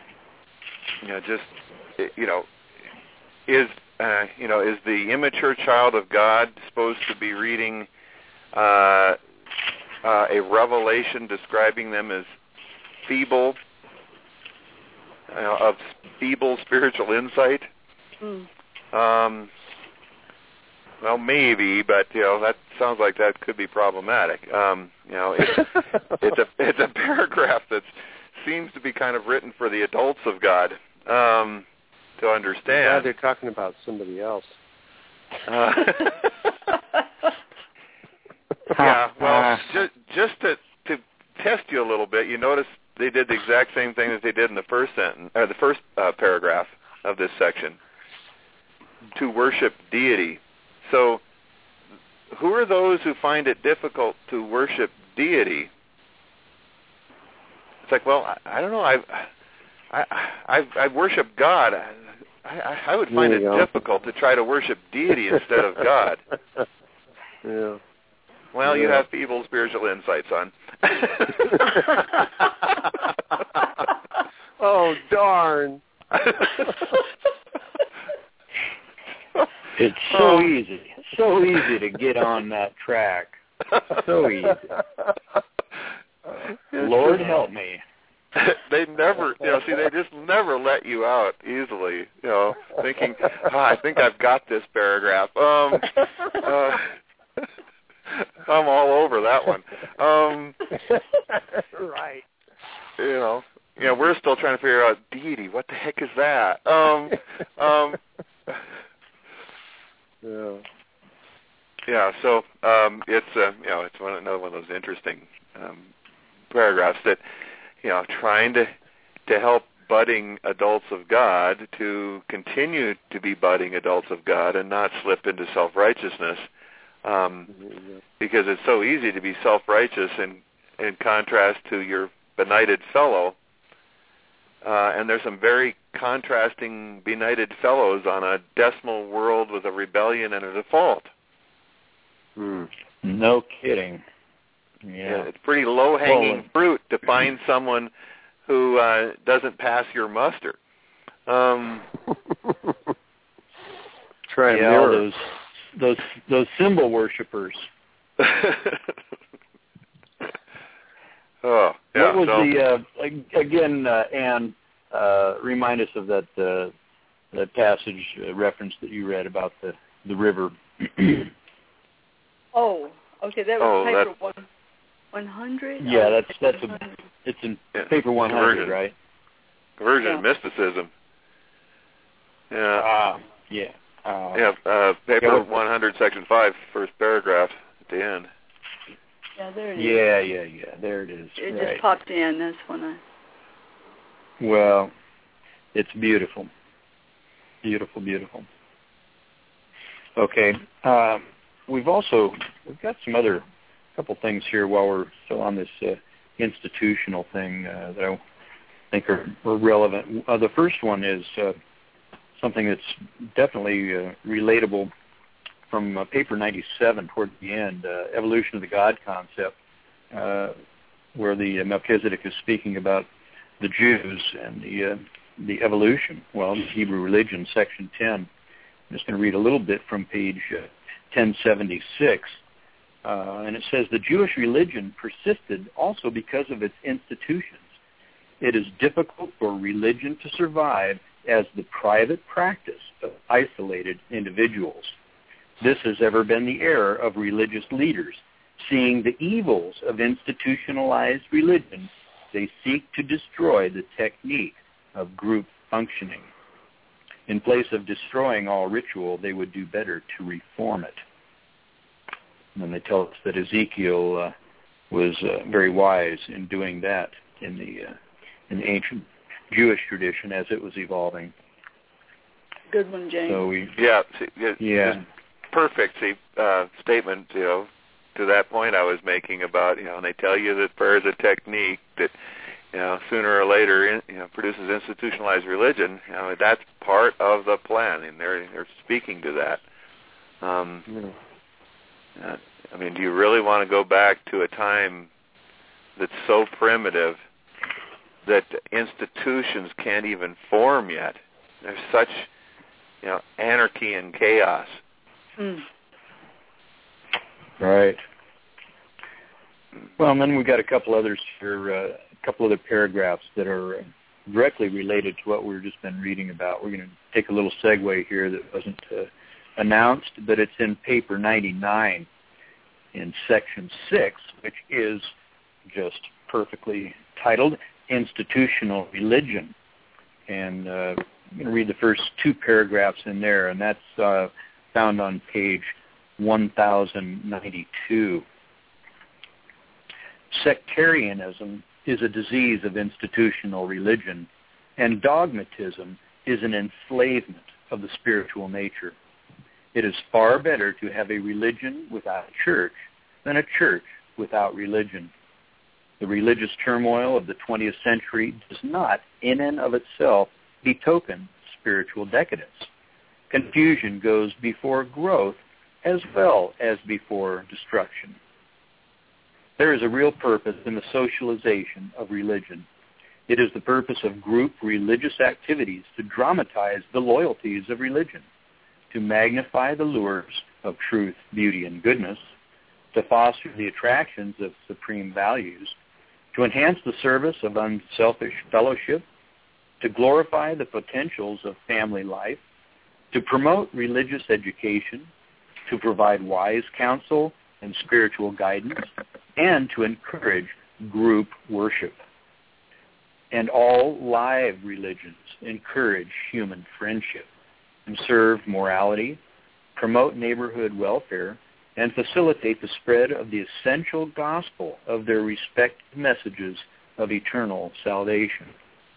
you know, just you know, is uh, you know, is the immature child of God supposed to be reading uh, uh, a revelation describing them as feeble, you know, of feeble spiritual insight? Mm. Um, well, maybe, but you know, that sounds like that could be problematic. Um, you know, it's it's a it's a paragraph that seems to be kind of written for the adults of God um, to I'm understand. glad they're talking about somebody else. Uh, yeah, well, just just to to test you a little bit, you notice they did the exact same thing that they did in the first sentence, or the first uh, paragraph of this section. To worship deity. So, who are those who find it difficult to worship deity? it's like, well, I, I don't know. I've I I I worship God. I I, I would find it go. difficult to try to worship deity instead of God. Yeah. Well, yeah. you have feeble spiritual insight, son. Oh, darn. It's so easy, so easy to get on that track. So easy. Lord help me. They never, you know, see, they just never let you out easily, you know, thinking, oh, I think I've got this paragraph. Um, uh, I'm all over that one. Um, right. You know, you know, we're still trying to figure out deity. What the heck is that? Um, um, yeah. Yeah. So um, it's uh, you know, it's one another one of those interesting um, paragraphs that, you know, trying to to help budding adults of God to continue to be budding adults of God and not slip into self-righteousness, um, mm-hmm. because it's so easy to be self-righteous in in contrast to your benighted fellow. Uh, and there's some very contrasting benighted fellows on a decimal world with a rebellion and a default. Mm. No kidding. Yeah. Yeah, it's pretty low-hanging well, fruit to find someone who uh, doesn't pass your muster. Um, Try yeah, all those those those symbol worshippers. Oh, yeah. What was so, the uh, again? Uh, Anne, uh, remind us of that uh, that passage uh, reference that you read about the the river. Oh, okay, that was Oh, paper that- one one hundred. Yeah, that's that's a it's in Yeah, paper one hundred, conversion. right? Conversion Yeah. and mysticism. Yeah. Ah, yeah. Uh, Yeah, uh, paper yeah, one hundred, section five, first paragraph at the end. Yeah, there it is. Yeah, yeah, yeah. There it is. It right. just popped in. That's when I. Well, it's beautiful. Beautiful, beautiful. Okay. Um, we've also we've got some other couple things here while we're still on this uh, institutional thing uh, that I think are, are relevant. Uh, the first one is uh, something that's definitely uh, relatable from uh, paper ninety-seven toward the end, uh, Evolution of the God Concept, uh, where the uh, Melchizedek is speaking about the Jews and the uh, the evolution. Well, the Hebrew religion, section ten. I'm just going to read a little bit from page uh, ten seventy-six. Uh, and it says, the Jewish religion persisted also because of its institutions. It is difficult for religion to survive as the private practice of isolated individuals. This has ever been the error of religious leaders. Seeing the evils of institutionalized religion, they seek to destroy the technique of group functioning. In place of destroying all ritual, they would do better to reform it. And then they tell us that Ezekiel uh, was uh, very wise in doing that in the uh, in the ancient Jewish tradition as it was evolving. Good one, James. So we, Yeah, see, it, yeah, just perfect see, uh, statement, you know, to that point I was making about, you know, and they tell you that prayer is a technique that, you know, sooner or later, in, you know, produces institutionalized religion. You know, that's part of the plan, and they're they're speaking to that. Um, Yeah. uh, I mean, do you really want to go back to a time that's so primitive that institutions can't even form yet? There's such, you know, anarchy and chaos. Mm. right. Well, and then we've got a couple others here, uh, a couple other paragraphs that are directly related to what we've just been reading about. We're going to take a little segue here that wasn't uh, announced, but it's in paper ninety-nine in section six, which is just perfectly titled Institutional Religion. And uh, I'm going to read the first two paragraphs in there, and that's uh, found on page one thousand ninety-two. Sectarianism is a disease of institutional religion, and dogmatism is an enslavement of the spiritual nature. It is far better to have a religion without a church than a church without religion. The religious turmoil of the twentieth century does not, in and of itself, betoken spiritual decadence. Confusion goes before growth as well as before destruction. There is a real purpose in the socialization of religion. It is the purpose of group religious activities to dramatize the loyalties of religion, to magnify the lures of truth, beauty, and goodness, to foster the attractions of supreme values, to enhance the service of unselfish fellowship, to glorify the potentials of family life, to promote religious education, to provide wise counsel and spiritual guidance, and to encourage group worship. And all live religions encourage human friendship, conserve morality, promote neighborhood welfare, and facilitate the spread of the essential gospel of their respective messages of eternal salvation.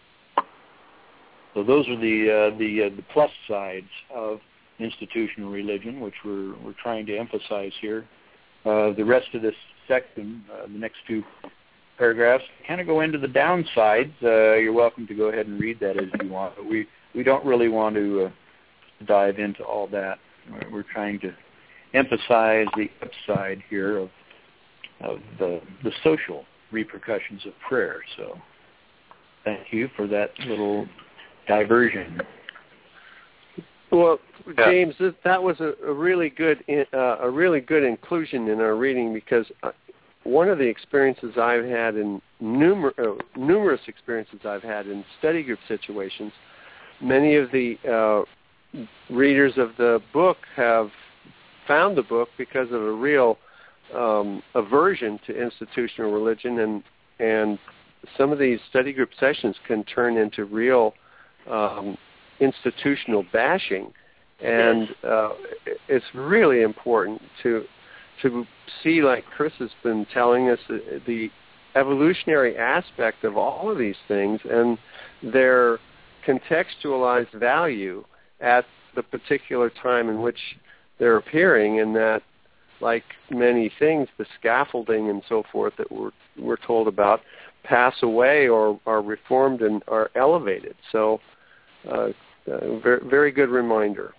So those are the uh, the, uh, the plus sides of institutional religion, which we're we're trying to emphasize here. Uh, the rest of this section, uh, the next two paragraphs, kind of go into the downsides. Uh, you're welcome to go ahead and read that as you want, but we, we don't really want to uh, dive into all that. We're, we're trying to emphasize the upside here of of the the social repercussions of prayer. So, thank you for that little diversion. Well, James, that was a, a really good uh, a really good inclusion in our reading, because one of the experiences I've had in numer- uh, numerous experiences I've had in study group situations, many of the uh, readers of the book have found the book because of a real um, aversion to institutional religion, and and some of these study group sessions can turn into real um, institutional bashing, and uh, it's really important to to see, like Chris has been telling us, the evolutionary aspect of all of these things and their contextualized value at the particular time in which they're appearing, and that, like many things, the scaffolding and so forth that we're, we're told about pass away or are reformed and are elevated. So uh, uh, very, very good reminder.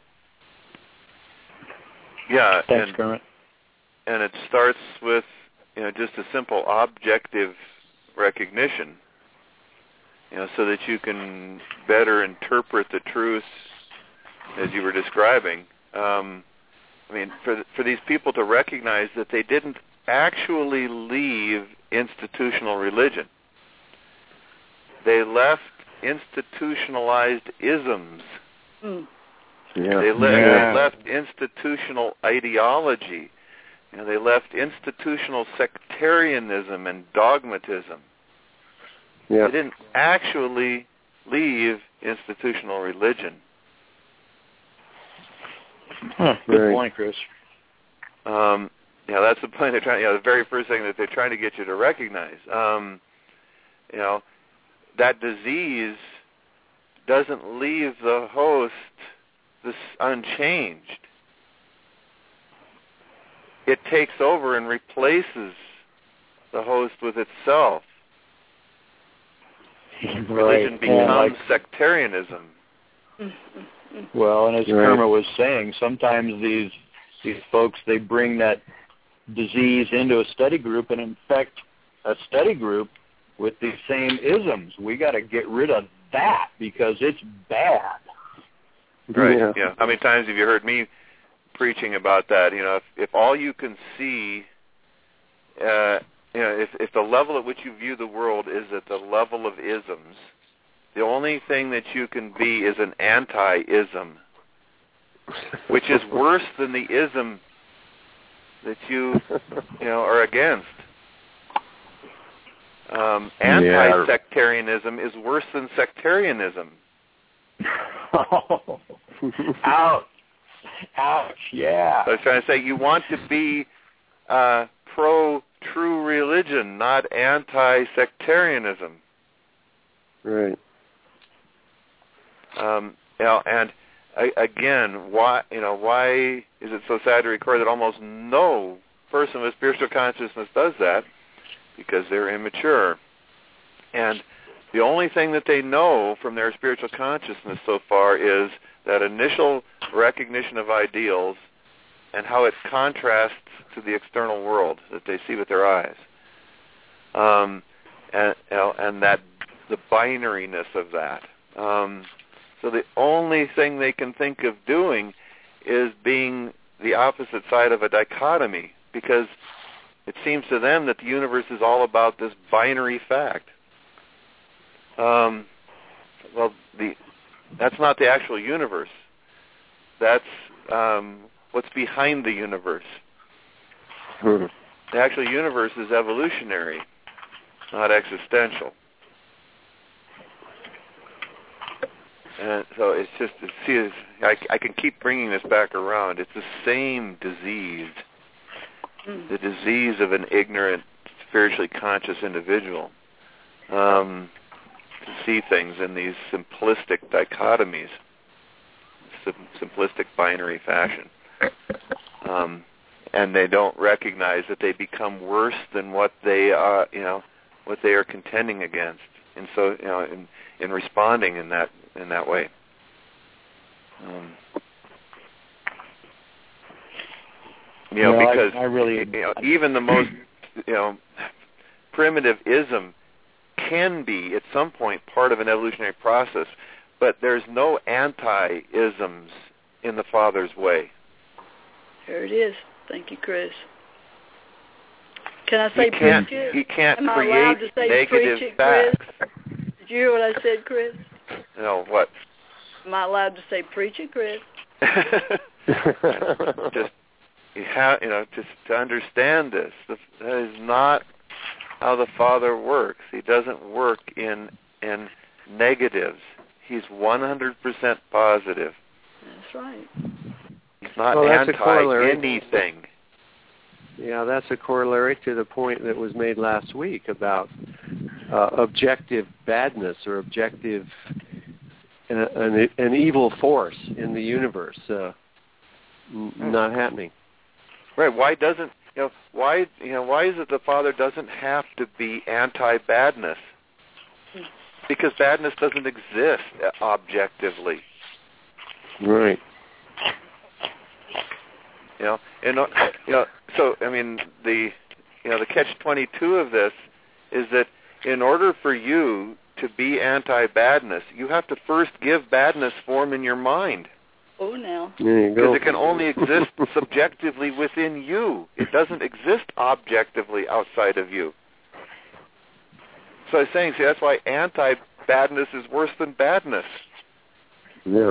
Yeah, Thanks, and, Kermit. and it starts with, you know, just a simple objective recognition, you know, so that you can better interpret the truths as you were describing. Um, I mean, for for these people to recognize that they didn't actually leave institutional religion. They left institutionalized isms. Mm. Yeah. They, le- Yeah. they left institutional ideology. You know, they left institutional sectarianism and dogmatism. Yeah. They didn't actually leave institutional religion. Huh, good Right. point, Chris. Um, yeah, that's the point they're trying. You know, the very first thing that they're trying to get you to recognize. Um, you know, that disease doesn't leave the host this unchanged. It takes over and replaces the host with itself. Religion Right. becomes And like, sectarianism. well, and as Right. Kermit was saying, sometimes these these folks, they bring that disease into a study group and infect a study group with these same isms. We got to get rid of that because it's bad. Right. Yeah. Yeah. How many times have you heard me preaching about that? You know, if, if all you can see, uh, you know, if, if the level at which you view the world is at the level of isms, the only thing that you can be is an anti-ism, which is worse than the ism that you, you know, are against. Um, anti-sectarianism is worse than sectarianism. Oh, ouch. Ouch, yeah. So I was trying to say, you want to be uh, pro-true religion, not anti-sectarianism. Right. Um, you know, and uh, again, why you know why is it so sad to record that almost no person with spiritual consciousness does that? because they're immature. And the only thing that they know from their spiritual consciousness so far is that initial recognition of ideals and how it contrasts to the external world that they see with their eyes. Um, and, you know, and that the binariness of that. Um, so the only thing they can think of doing is being the opposite side of a dichotomy, because it seems to them that the universe is all about this binary fact. Um, well, the that's not the actual universe. That's um, what's behind the universe. Hmm. The actual universe is evolutionary, not existential. And so it's just, it sees, I, I can keep bringing this back around. It's the same disease, mm. the disease of an ignorant, spiritually conscious individual, um, to see things in these simplistic dichotomies, sim- simplistic binary fashion. Um, and they don't recognize that they become worse than what they are, you know, what they are contending against. And so, you know, in, in responding in that in that way. Um, you know, no, because I, I really, you know, even the most, you know, primitive ism can be at some point part of an evolutionary process, but there's no anti-isms in the Father's way. There it is. Thank you, Chris. Can I say he can't, preach it? He can't Am create I allowed to say negative preach it, facts. Chris? Did you hear what I said, Chris? No, what? Am I allowed to say preach it, Chris? Just you have, you know, just to understand this, that is not how the Father works. He doesn't work in in negatives. He's one hundred percent positive. That's right. He's not well, that's anti anything. Yeah, that's a corollary to the point that was made last week about uh, objective badness or objective uh, an, an evil force in the universe uh, not happening. Right? Why doesn't you know? Why you know? Why is it the Father doesn't have to be anti-badness? Because badness doesn't exist objectively. Right. You know, and you know, so I mean, the you know, the catch twenty-two of this is that in order for you to be anti-badness, you have to first give badness form in your mind. Oh, now. Because it can only exist subjectively within you. It doesn't exist objectively outside of you. So I was saying, see, that's why anti-badness is worse than badness. Yeah.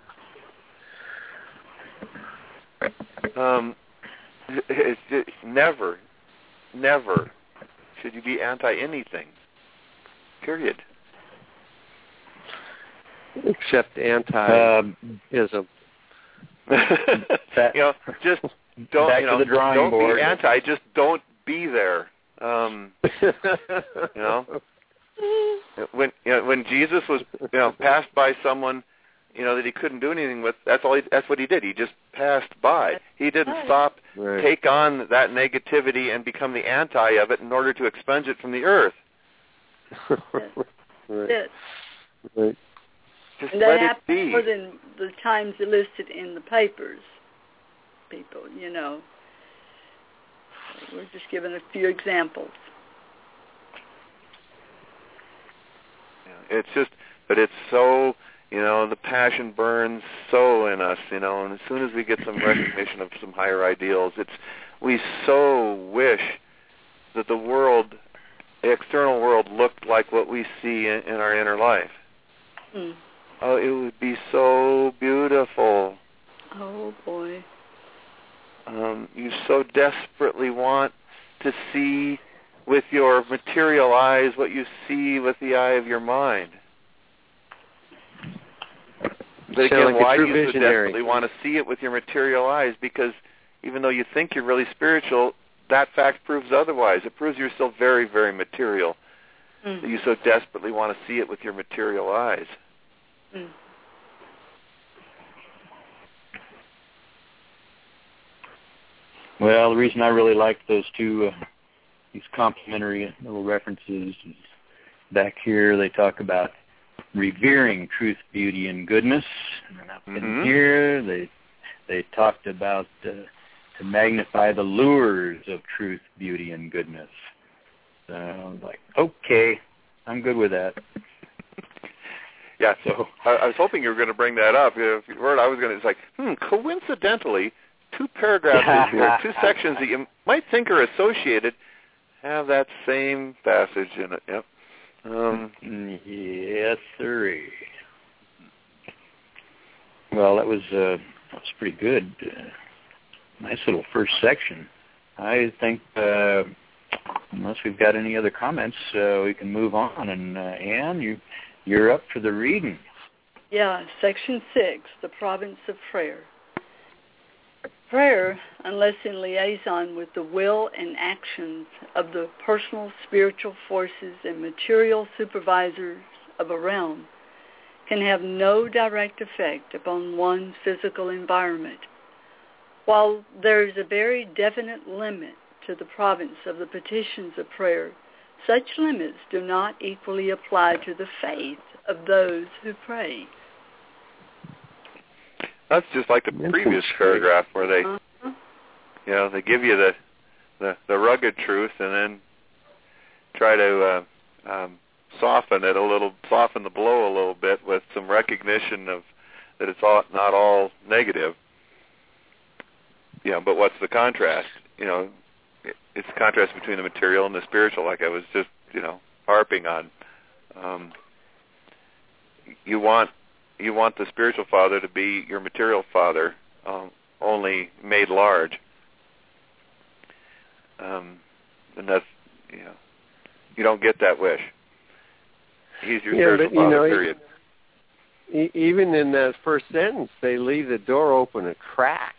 Um, it's, it, never, never should you be anti-anything. Period. Except anti-ism. you know, just don't. Back you know, to the drawing don't board. be anti. Just don't be there. Um, you know, when you know, when Jesus was you know passed by someone, you know that he couldn't do anything with. That's all. He, that's what he did. He just passed by. He didn't stop, right. take on that negativity, and become the anti of it in order to expunge it from the earth. Right. Yes. Right. Just And let that it happens be. more than the times listed in the papers. People, you know. We're just giving a few examples. It's just, but it's so, you know, the passion burns so in us, you know, and as soon as we get some recognition of some higher ideals, it's, we so wish that the world, the external world looked like what we see in, in our inner life. Mm. Oh, it would be so beautiful. Oh, boy. Um, you so desperately want to see with your material eyes what you see with the eye of your mind. But again, like why do you you so desperately want to see it with your material eyes? Because even though you think you're really spiritual, that fact proves otherwise. It proves you're still very, very material. Mm. That you so desperately want to see it with your material eyes. Mm. Well, the reason I really liked those two uh, these complementary little references. Back here they talk about revering truth, beauty, and goodness. And up mm-hmm. in here they they talked about uh, to magnify the lures of truth, beauty, and goodness. So I was like, okay, I'm good with that. Yeah, so I, I was hoping you were going to bring that up. If you weren't, I was going to. It's like, hmm, coincidentally, two paragraphs in here, two sections that you might think are associated, have that same passage in it. Yep. Um, yes, sirree. Well, that was uh, that was pretty good. Uh, nice little first section. I think, uh, unless we've got any other comments, uh, we can move on. And uh, Anne, you you're up for the reading. Yeah, section six, the province of prayer. Prayer, unless in liaison with the will and actions of the personal spiritual forces and material supervisors of a realm, can have no direct effect upon one's physical environment. While there is a very definite limit to the province of the petitions of prayer, such limits do not equally apply to the faith of those who pray. That's just like the previous paragraph where they, uh-huh. you know, they give you the, the, the rugged truth and then try to uh, um, soften it a little, soften the blow a little bit with some recognition of that it's all, not all negative. You know, but what's the contrast? You know, it, it's the contrast between the material and the spiritual, like I was just, you know, harping on. Um, you want you want the spiritual father to be your material father, um, only made large. Um, and that's, you know, you don't get that wish. He's your yeah, spiritual but, father, you know, period. E- even in that first sentence, they leave the door open a crack.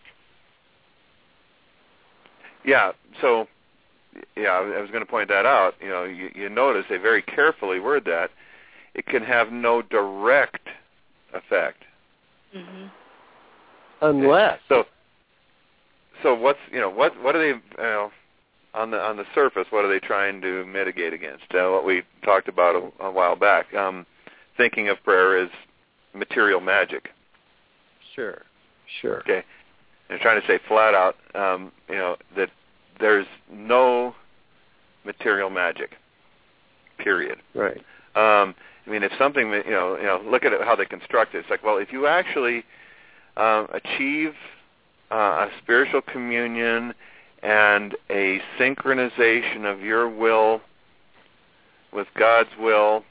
Yeah, so, yeah, I was going to point that out. You know, you, you notice they very carefully word that. It can have no direct effect. Mm-hmm. Unless. So, so what's, you know, what what are they, you know, on the on the surface, what are they trying to mitigate against? Uh, what we talked about a, a while back. Um, thinking of prayer as material magic. Sure, sure. Okay. And trying to say flat out, um, you know, that there's no material magic, period. Right. Um, I mean, if something, you know, you know, look at it, how they construct it. It's like, well, if you actually um, achieve uh, a spiritual communion and a synchronization of your will with God's will,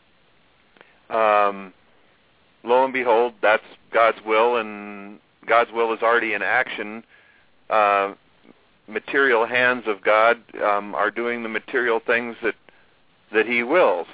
um, lo and behold, that's God's will, and God's will is already in action. Uh, material hands of God um, are doing the material things that that He wills.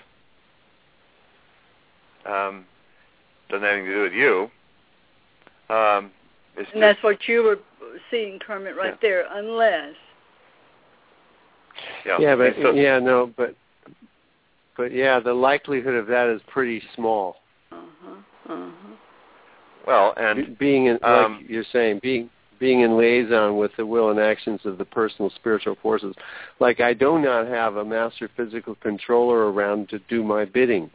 Um, doesn't have anything to do with you. Um, it's and just, that's what you were seeing, Kermit, right yeah. there. Unless. Yeah, yeah but so, yeah, no, but but yeah, the likelihood of that is pretty small. Uh huh. Uh huh. Well, and being in, um, like you're saying, being being in liaison with the will and actions of the personal spiritual forces. Like I do not have a master physical controller around to do my bidding.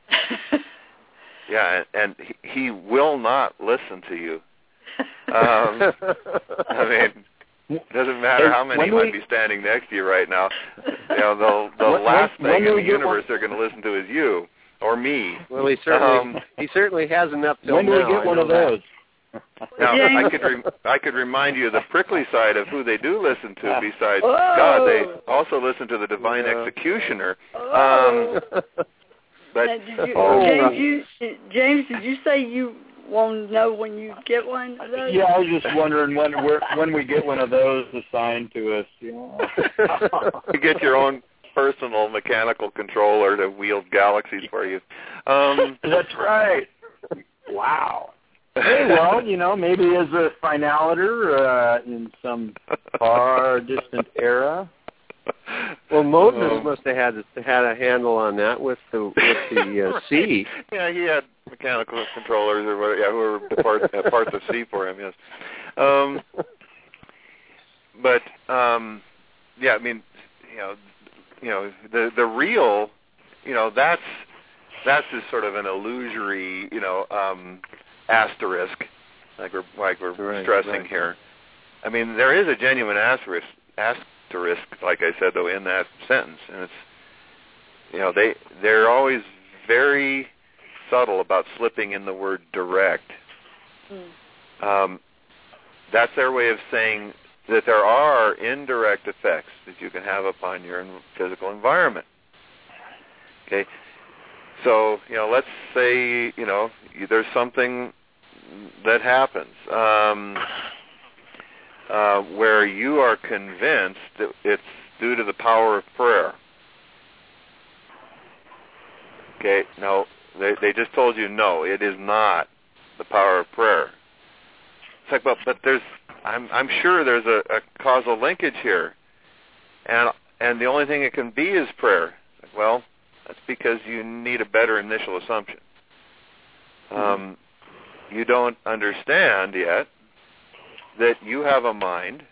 Yeah, and, and he, he will not listen to you. Um, I mean, it doesn't matter how many might be standing next to you right now. You know, the the when, last when, thing when in the universe one? they're going to listen to is you or me. Well, he certainly um, he certainly hasn't up till when now. When do we get I one of that. those? Now, James. I could re- I could remind you of the prickly side of who they do listen to besides Whoa. God. They also listen to the divine yeah. executioner. Oh. Um, but now, did you, oh, James, you, James, did you say you want to know when you get one of those? Yeah, I was just wondering when we're, when we get one of those assigned to us. You know. You get your own personal mechanical controller to wield galaxies for you. Um, That's right. Wow. Hey, well, you know, maybe as a finaliter uh, in some far distant era. Well, Moses um, must have had had a handle on that with the with the uh, right. sea. Yeah, he had mechanical controllers or whatever, yeah, who were parts, uh, parts of C for him. Yes. Um, but um, yeah, I mean, you know, you know, the the real, you know, that's that's just sort of an illusory, you know, um, asterisk, like we're like we're right, stressing right. here. I mean, there is a genuine asterisk, asterisk, like I said, though, in that sentence, and it's, you know, they they're always very subtle about slipping in the word direct. Mm. Um, that's their way of saying that there are indirect effects that you can have upon your physical environment. Okay, so, you know, let's say, you know, there's something that happens um, uh, where you are convinced that it's due to the power of prayer. Okay, no, they they just told you no, it is not the power of prayer. It's like, but but there's, I'm I'm sure there's a, a causal linkage here, and and the only thing it can be is prayer. Well, that's because you need a better initial assumption. Um, you don't understand yet that you have a mind.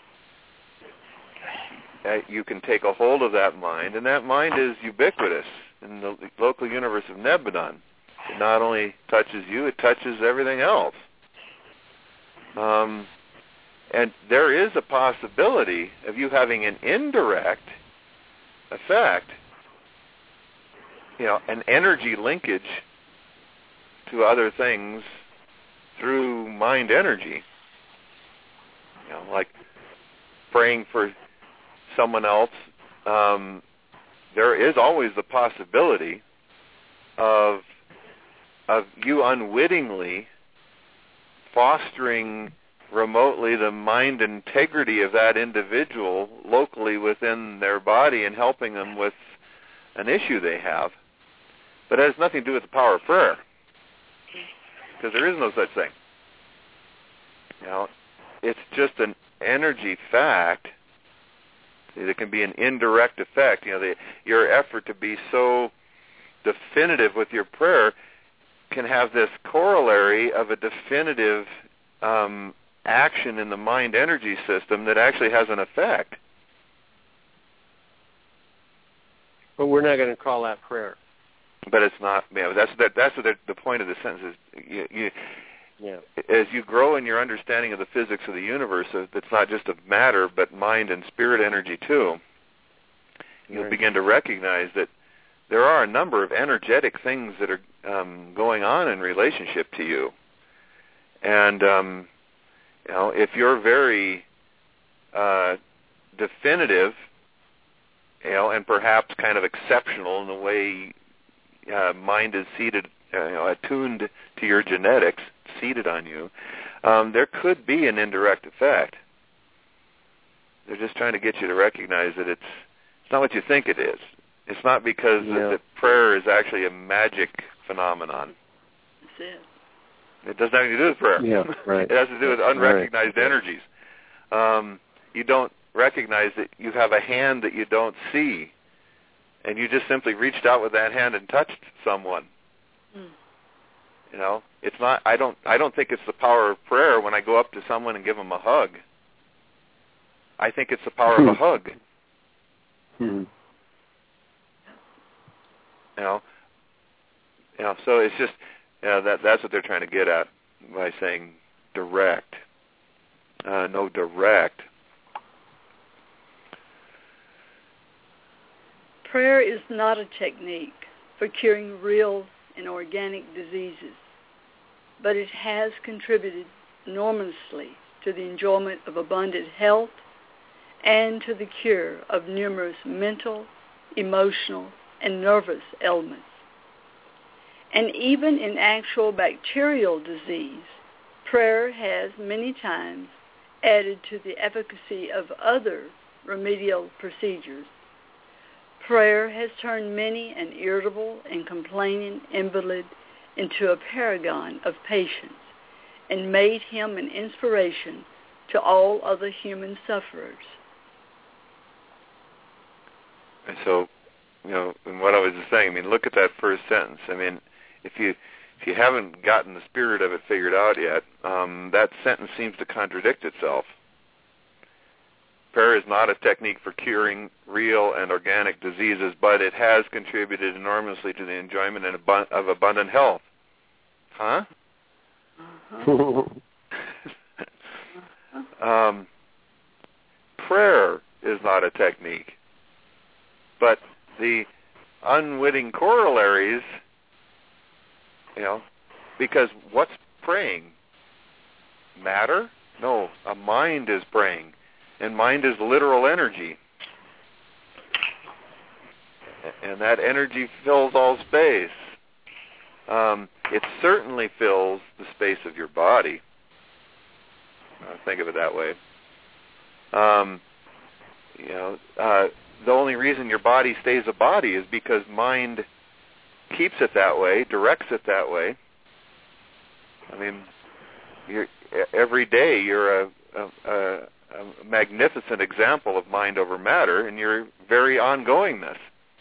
That you can take a hold of that mind, and that mind is ubiquitous in the local universe of Nebadon. It not only touches you, it touches everything else. Um, and there is a possibility of you having an indirect effect, you know, an energy linkage to other things through mind energy. You know, like praying for someone else. Um, there is always the possibility of of you unwittingly fostering remotely the mind integrity of that individual locally within their body and helping them with an issue they have. But it has nothing to do with the power of prayer, because there is no such thing. You know, it's just an energy fact. It can be an indirect effect. You know, the, your effort to be so definitive with your prayer can have this corollary of a definitive um, action in the mind energy system that actually has an effect. But we're not going to call that prayer. But it's not. You know, that's that, that's what the point of the sentence is. You, you, yeah. As you grow in your understanding of the physics of the universe, it's not just of matter, but mind and spirit energy too. You'll right. begin to recognize that there are a number of energetic things that are um, going on in relationship to you. And, um, you know, if you're very uh, definitive, you know, and perhaps kind of exceptional in the way uh, mind is seated, uh, you know, attuned to your genetics, seated on you, um, there could be an indirect effect. They're just trying to get you to recognize that it's it's not what you think it is. It's not because yeah. the, the prayer is actually a magic phenomenon. That's it. It doesn't have anything to do with prayer. Yeah, right. It has to do with unrecognized right. energies. Um, you don't recognize that you have a hand that you don't see, and you just simply reached out with that hand and touched someone. Mm. You know, it's not. I don't. I don't think it's the power of prayer when I go up to someone and give them a hug. I think it's the power of a hug. Hmm. You know, you know. So it's just, you know, that that's what they're trying to get at by saying direct. Uh, no direct. Prayer is not a technique for curing real and organic diseases, but it has contributed enormously to the enjoyment of abundant health and to the cure of numerous mental, emotional, and nervous ailments. And even in actual bacterial disease, prayer has many times added to the efficacy of other remedial procedures. Prayer has turned many an irritable and complaining invalid into a paragon of patience and made him an inspiration to all other human sufferers. And so, you know, and what I was just saying, I mean, look at that first sentence. I mean, if you if you haven't gotten the spirit of it figured out yet, um, that sentence seems to contradict itself. prayer is not a technique for curing real and organic diseases, but it has contributed enormously to the enjoyment and abu- of abundant health. Huh? Uh-huh. um, prayer is not a technique, but the unwitting corollaries, you know, because what's praying? Matter? No, a mind is praying, and mind is literal energy, and that energy fills all space. Um, it certainly fills the space of your body. Uh, think of it that way. Um, you know, uh, the only reason your body stays a body is because mind keeps it that way, directs it that way. I mean, you're, every day you're a, a, a, a magnificent example of mind over matter, and your very ongoingness.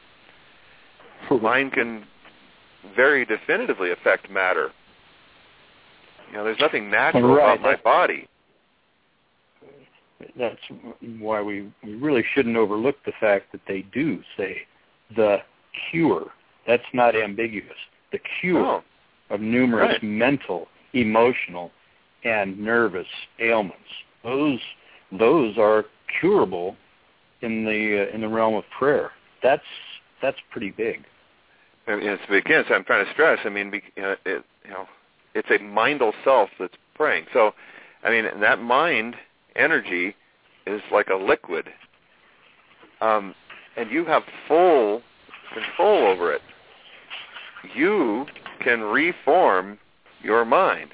Mind can very definitively affect matter. You know, there's nothing natural right. about my body. That's why we, we really shouldn't overlook the fact that they do say the cure. That's not ambiguous. The cure Oh. of numerous Right. mental, emotional, and nervous ailments. Those those are curable in the uh, in the realm of prayer. That's that's pretty big. I mean, it's, again, so I'm trying to stress. I mean, you know, it, you know, it's a mindful self that's praying. So, I mean, that mind energy is like a liquid, um, and you have full control over it. You can reform your mind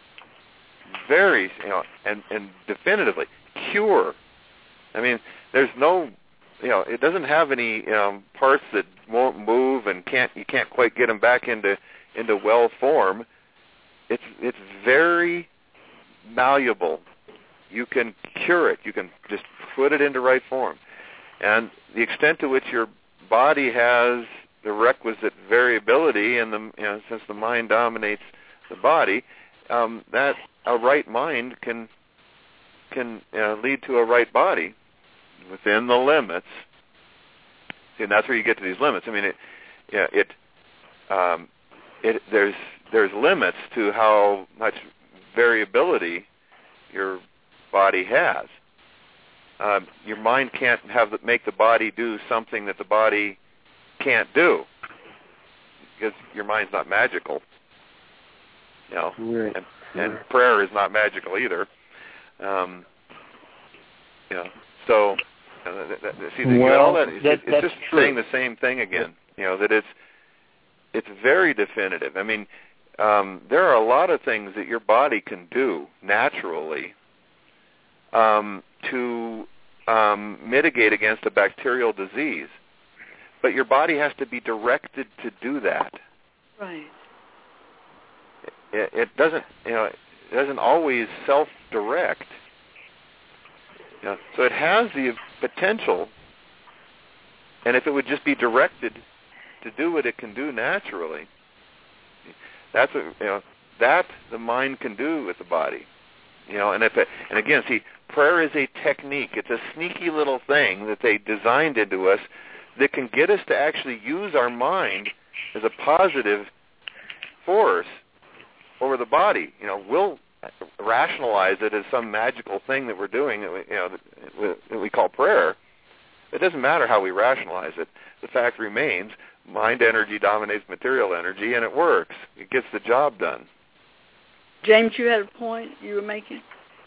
very, you know, and, and definitively cure. I mean, there's no, you know, it doesn't have any um, parts that won't move and can't you can't quite get them back into into well form. It's it's very malleable. You can cure it. You can just put it into right form. And the extent to which your body has the requisite variability, and the you know, since the mind dominates the body, um, that a right mind can can uh, lead to a right body within the limits. See, and that's where you get to these limits. I mean, it, yeah, it, um, it, there's there's limits to how much variability your body has. Um, your mind can't have the, make the body do something that the body can't do, because your mind's not magical. You know, Right. and, and prayer is not magical either. Um, you know, so. Uh, that, that, see, the, well, all that, it's, that, it's just true. saying the same thing again. You know, that it's it's very definitive. I mean, um, there are a lot of things that your body can do naturally um, to um, mitigate against a bacterial disease, but your body has to be directed to do that. Right. It, it doesn't, you know, it doesn't always self-direct. You know, so it has the potential, and if it would just be directed to do what it can do naturally, that's what, you know, that the mind can do with the body. You know, and if it, and again, see, prayer is a technique. It's a sneaky little thing that they designed into us that can get us to actually use our mind as a positive force over the body. You know, we'll rationalize it as some magical thing that we're doing that we, you know, that, that we call prayer. It doesn't matter how we rationalize it. The fact remains, mind energy dominates material energy, and it works. It gets the job done. James, you had a point you were making?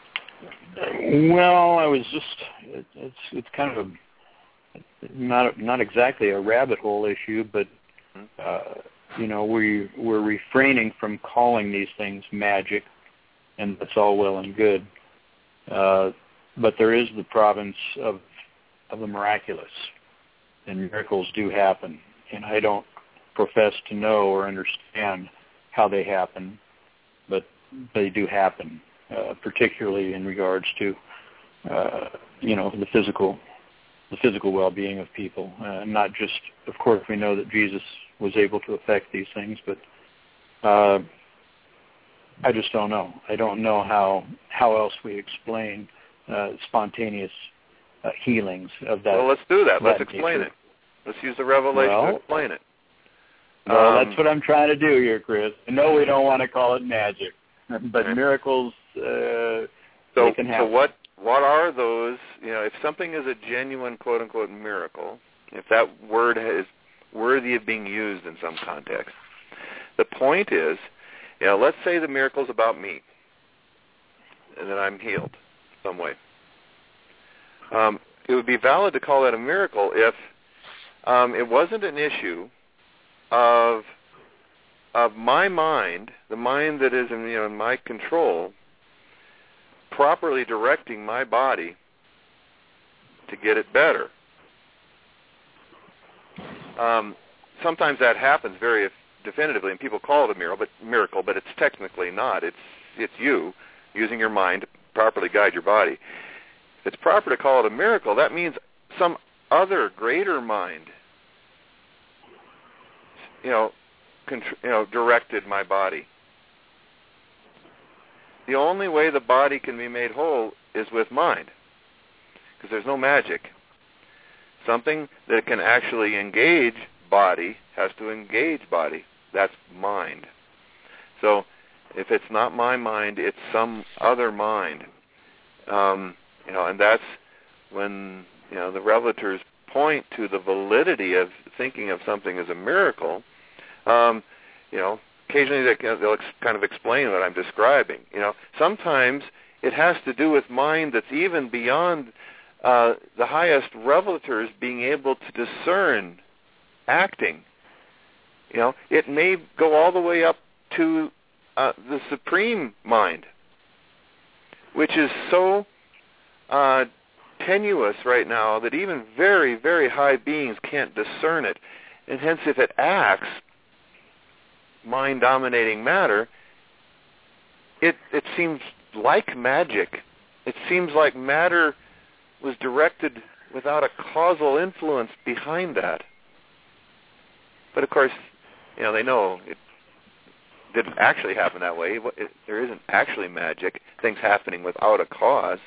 Well, I was just, it, it's it's kind of a, not not exactly a rabbit hole issue, but uh, you know, we we're refraining from calling these things magic, and that's all well and good. Uh, but there is the province of of the miraculous, and miracles do happen. And I don't profess to know or understand how they happen, but they do happen, uh, particularly in regards to uh, you know the physical the physical well-being of people. Uh, not just, of course, we know that Jesus was able to affect these things, but uh, I just don't know. I don't know how how else we explain uh, spontaneous uh, healings of that. Well, let's do that. Let's that explain nature. it. Let's use the revelation well, to explain it. Well, um, that's what I'm trying to do here, Chris. I know we don't want to call it magic, but okay. miracles uh, so, they can happen. So what, what are those, you know, if something is a genuine quote-unquote miracle, if that word is worthy of being used in some context, the point is, you know, let's say the miracle's about me and that I'm healed some way. Um, it would be valid to call that a miracle if um, it wasn't an issue of of my mind, the mind that is in, you know, in my control, properly directing my body to get it better. Um, sometimes that happens very definitively, and people call it a miracle, but miracle, but it's technically not. It's it's you using your mind to properly guide your body. If it's proper to call it a miracle, that means some other greater mind, you know, contr- you know, directed my body. The only way the body can be made whole is with mind, because there's no magic. Something that can actually engage body has to engage body. That's mind. So if it's not my mind, it's some other mind. Um, you know, and that's when, you know, the revelators point to the validity of thinking of something as a miracle. Um, you know, occasionally they, they'll ex- kind of explain what I'm describing. You know, sometimes it has to do with mind that's even beyond uh, the highest revelators being able to discern acting. You know, it may go all the way up to uh, the supreme mind, which is so uh, tenuous right now that even very, very high beings can't discern it. And hence, if it acts, mind-dominating matter, it it seems like magic. It seems like matter was directed without a causal influence behind that. But of course, you know, they know it didn't actually happen that way. It, there isn't actually magic, things happening without a cause.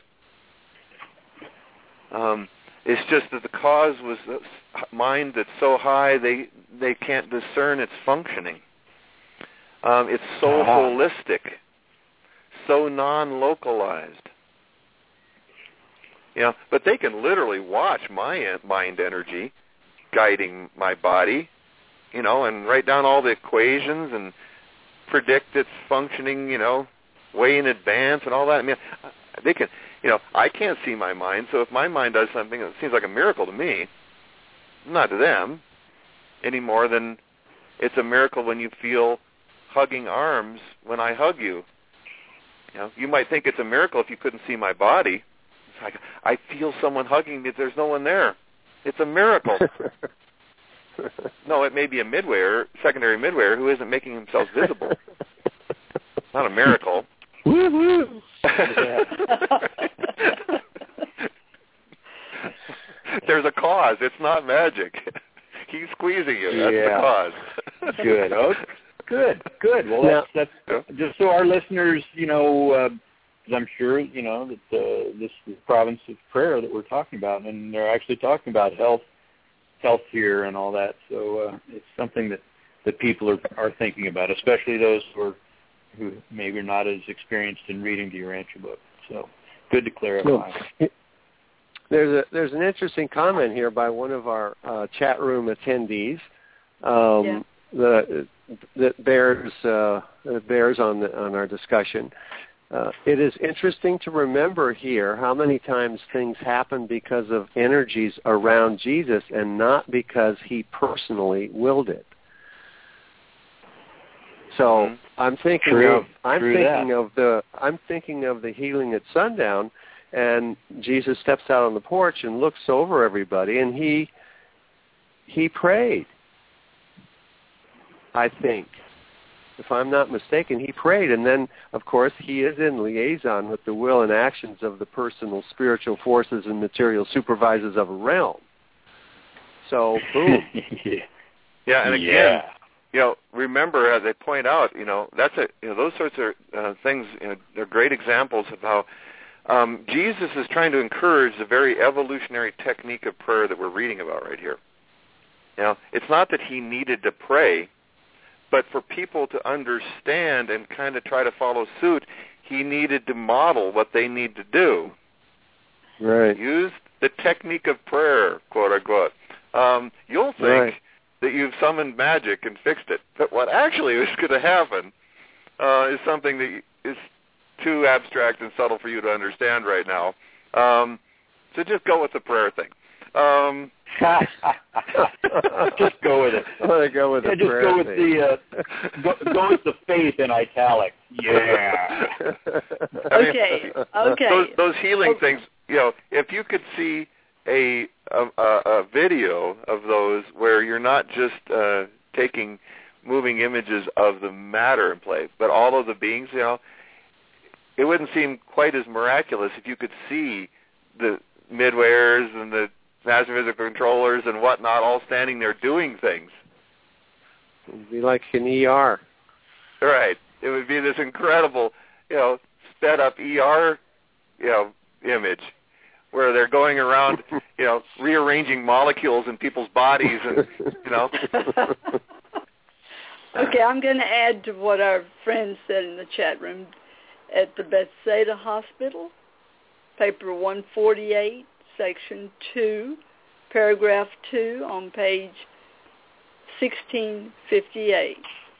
Um, it's just that the cause was a mind that's so high they they can't discern its functioning. Um, it's so uh-huh. holistic, so non-localized. You know, but they can literally watch my mind energy guiding my body, you know, and write down all the equations and predict its functioning, you know, way in advance and all that. I mean, they can, you know, I can't see my mind, so if my mind does something that seems like a miracle to me, not to them, any more than it's a miracle when you feel hugging arms when I hug you. You know, you might think it's a miracle if you couldn't see my body. It's like, I feel someone hugging me, there's no one there. It's a miracle. No, it may be a midwayer, secondary midwayer, who isn't making himself visible. Not a miracle. Woo-hoo! There's a cause. It's not magic. He's squeezing you. That's yeah. the cause. Good. Oh, good. Good. Well, that's, that's yeah. just so our listeners, you know, uh, I'm sure, you know, that uh, this is the province of prayer that we're talking about, and they're actually talking about health, health here and all that. So uh, it's something that, that people are, are thinking about, especially those who are who maybe are not as experienced in reading the Urantia book. So good to clarify. Well, there's a there's an interesting comment here by one of our uh, chat room attendees. Um, yeah. The that bears uh, bears on the, on our discussion. Uh, it is interesting to remember here how many times things happen because of energies around Jesus and not because he personally willed it. So mm-hmm. I'm thinking True. of I'm True thinking that. of the I'm thinking of the healing at sundown, and Jesus steps out on the porch and looks over everybody, and he he prayed. I think, if I'm not mistaken, he prayed, and then of course he is in liaison with the will and actions of the personal spiritual forces and material supervisors of a realm. So boom. Yeah, and again. Yeah. You know, remember, as they point out, you know, that's a, you know, those sorts of uh, things, you know, they're great examples of how um, Jesus is trying to encourage the very evolutionary technique of prayer that we're reading about right here. You know, it's not that he needed to pray, but for people to understand and kind of try to follow suit, he needed to model what they need to do. Right. Use the technique of prayer, quote unquote. Um, you'll think right. that you've summoned magic and fixed it, but what actually is going to happen uh, is something that is too abstract and subtle for you to understand right now. Um, so just go with the prayer thing. Um, just go with it. I want to go with the yeah, just prayer go with thing. the uh, go, go with the faith in italics. Yeah. Okay. Okay. Those, those healing okay. things, you know, if you could see a a, a video of those where you're not just uh, taking moving images of the matter in play, but all of the beings, you know, it wouldn't seem quite as miraculous if you could see the midwayers and the master physical controllers and whatnot all standing there doing things. It would be like an E R. Right. It would be this incredible, you know, sped up E R, you know, image where they're going around, you know, rearranging molecules in people's bodies and, you know. Okay, I'm going to add to what our friend said in the chat room. At the Bethesda Hospital, paper one forty-eight, section two, paragraph two on page sixteen fifty-eight.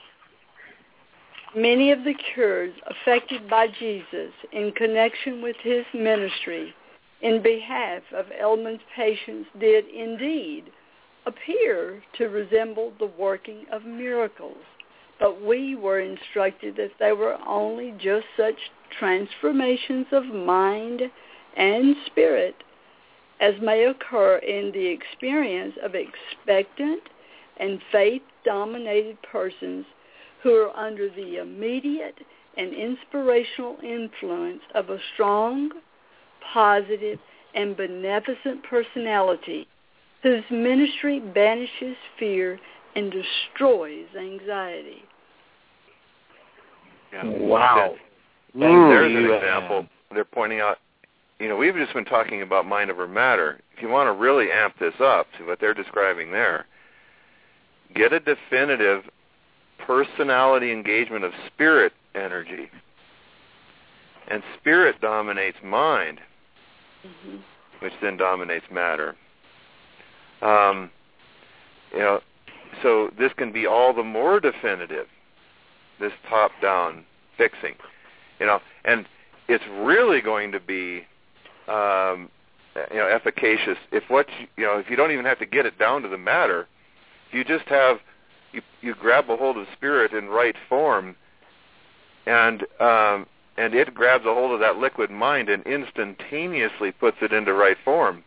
Many of the cures effected by Jesus in connection with his ministry in behalf of ailment patients did indeed appear to resemble the working of miracles, but we were instructed that they were only just such transformations of mind and spirit as may occur in the experience of expectant and faith-dominated persons who are under the immediate and inspirational influence of a strong, positive, and beneficent personality whose ministry banishes fear and destroys anxiety. Yeah. Wow. And there's an Mm. example. They're pointing out, you know, we've just been talking about mind over matter. If you want to really amp this up to what they're describing there, get a definitive personality engagement of spirit energy. And spirit dominates mind, mm-hmm. which then dominates matter. Um, you know, so this can be all the more definitive, this top-down fixing. You know, and it's really going to be, um, you know, efficacious if what you, you know, if you don't even have to get it down to the matter, if you just have you you grab a hold of spirit in right form, and um, and it grabs a hold of that liquid mind and instantaneously puts it into right form.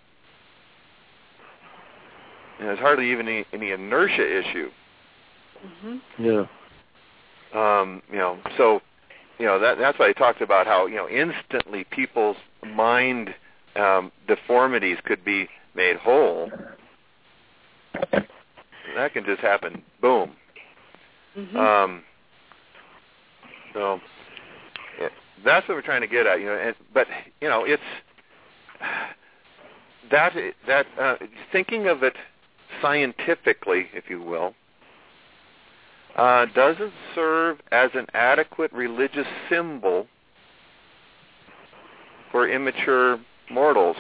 And there's hardly even any, any inertia issue. Mm-hmm. Yeah. Um, you know, so. You know, that, that's why I talked about how, you know, instantly people's mind um, deformities could be made whole. That can just happen, boom. Mm-hmm. Um, so yeah, that's what we're trying to get at, you know. And, but, you know, it's that, that uh, thinking of it scientifically, if you will, Uh, doesn't serve as an adequate religious symbol for immature mortals.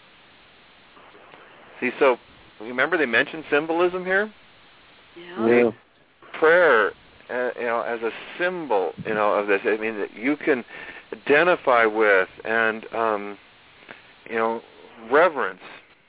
See, so remember they mentioned symbolism here? Yeah. Yeah. Prayer, uh, you know, as a symbol, you know, of this. I mean, that you can identify with and, um, you know, reverence.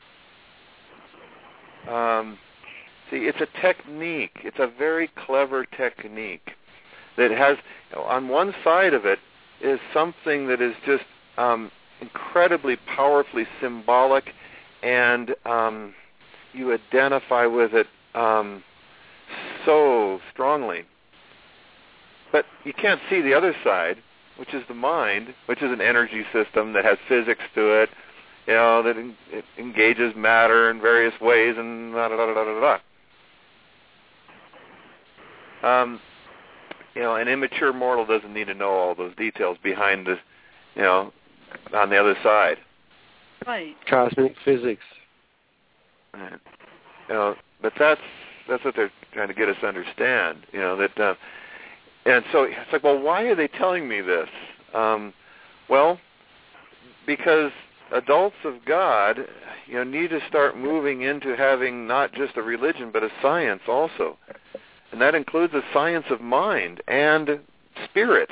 Um, See, it's a technique. It's a very clever technique that has, you know, on one side of it is something that is just um, incredibly powerfully symbolic, and um, you identify with it um, so strongly. But you can't see the other side, which is the mind, which is an energy system that has physics to it, you know, that en- it engages matter in various ways, and da da da da da da. Um, you know, an immature mortal doesn't need to know all those details behind the, you know, on the other side. Right. Cosmic physics. Right. You know, but that's that's what they're trying to get us to understand. You know that, uh, and so it's like, well, why are they telling me this? Um, well, because adults of God, you know, need to start moving into having not just a religion but a science also, and that includes a science of mind and spirit.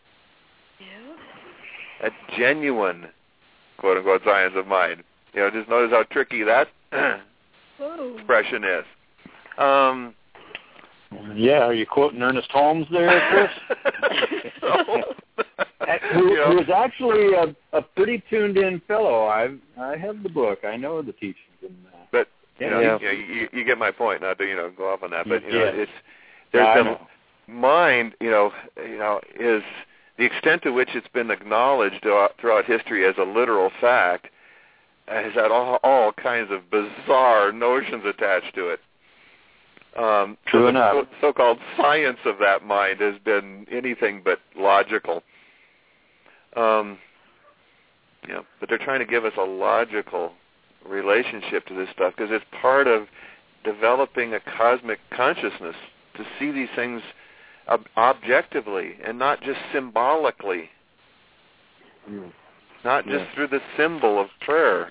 Yeah. A genuine, quote unquote, science of mind. You know, just notice how tricky that expression is. Um, yeah, are you quoting Ernest Holmes there, Chris? so, who, you know, who is actually a, a pretty tuned-in fellow. I I have the book. I know the teachings. In that. But you know, yeah. you, you, you, you get my point. Not to you know go off on that, but you yeah. know, it's there's yeah, the mind. You know, you know is the extent to which it's been acknowledged throughout history as a literal fact has had all, all kinds of bizarre notions attached to it. Um, True so enough. The so, so-called science of that mind has been anything but logical. Um, you know, but they're trying to give us a logical relationship to this stuff because it's part of developing a cosmic consciousness to see these things ob- objectively and not just symbolically, Mm. not just Yeah. through the symbol of prayer.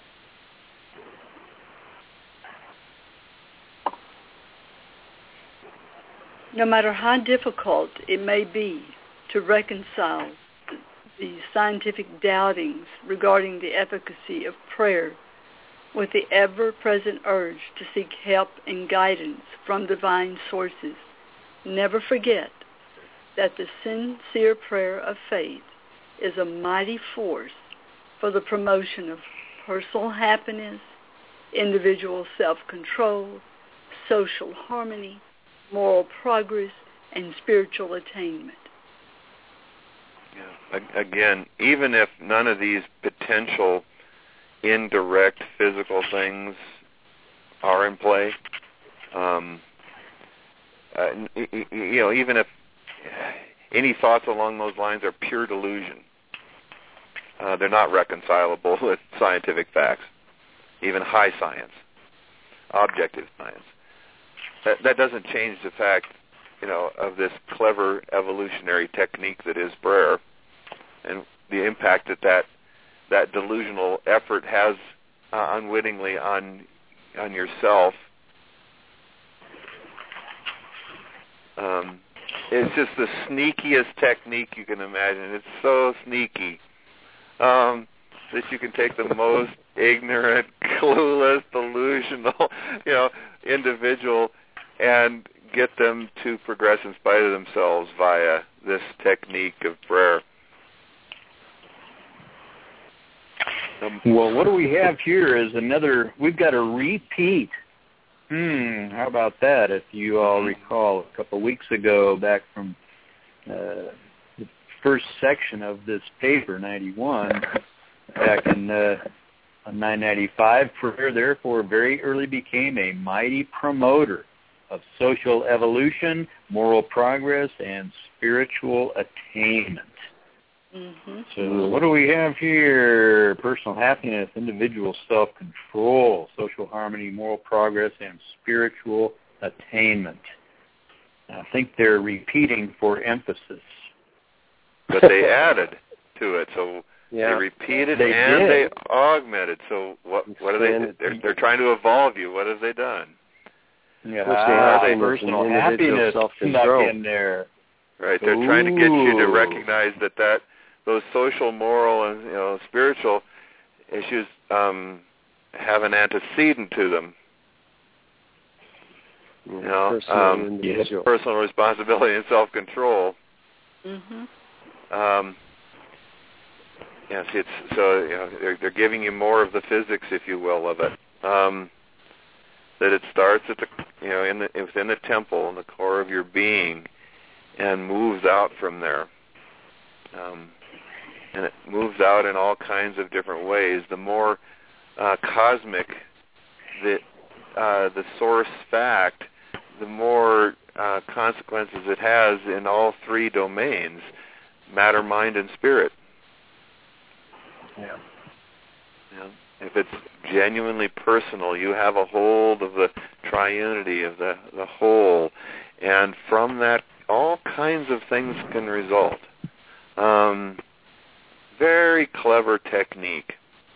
No matter how difficult it may be to reconcile the scientific doubtings regarding the efficacy of prayer with the ever-present urge to seek help and guidance from divine sources, never forget that the sincere prayer of faith is a mighty force for the promotion of personal happiness, individual self-control, social harmony, moral progress, and spiritual attainment. Yeah. Again, even if none of these potential indirect physical things are in play, um, uh, you know, even if any thoughts along those lines are pure delusion, uh, they're not reconcilable with scientific facts, even high science, objective science. That, that doesn't change the fact, you know, of this clever evolutionary technique that is prayer, and the impact that that, that delusional effort has uh, unwittingly on on yourself. Um, it's just the sneakiest technique you can imagine. It's so sneaky um, that you can take the most ignorant, clueless, delusional, you know, individual and get them to progress in spite of themselves via this technique of prayer. Um, well, what do we have here is another, we've got a repeat. Hmm, how about that? If you all recall, a couple of weeks ago, back from uh, the first section of this paper, ninety-one, back in uh, nine ninety-five, prayer therefore very early became a mighty promoter of social evolution, moral progress, and spiritual attainment. Mm-hmm. So what do we have here? Personal happiness, individual self-control, social harmony, moral progress, and spiritual attainment. I think they're repeating for emphasis. But they added to it, so yeah. they repeated They and did. they augmented. So what? What are they? They're, they're trying to evolve you. What have they done? Yeah, Personal ah, happiness personal and individual happiness self-control. snuck in there. Right, they're trying to get you to Ooh. recognize that, that those social, moral, and you know spiritual issues um, have an antecedent to them. Yeah, You know, personal um, and individual. personal responsibility and self-control. Mm-hmm. Um, yes, it's so you know they're, they're giving you more of the physics, if you will, of it. Um, that it starts at the you know in the within the temple in the core of your being, and moves out from there. Um, and it moves out in all kinds of different ways. The more uh, cosmic the uh, the source fact, the more uh, consequences it has in all three domains: matter, mind, and spirit. Yeah. Yeah. If it's genuinely personal, you have a hold of the triunity of the, the whole, and from that, all kinds of things can result. Um, very clever technique.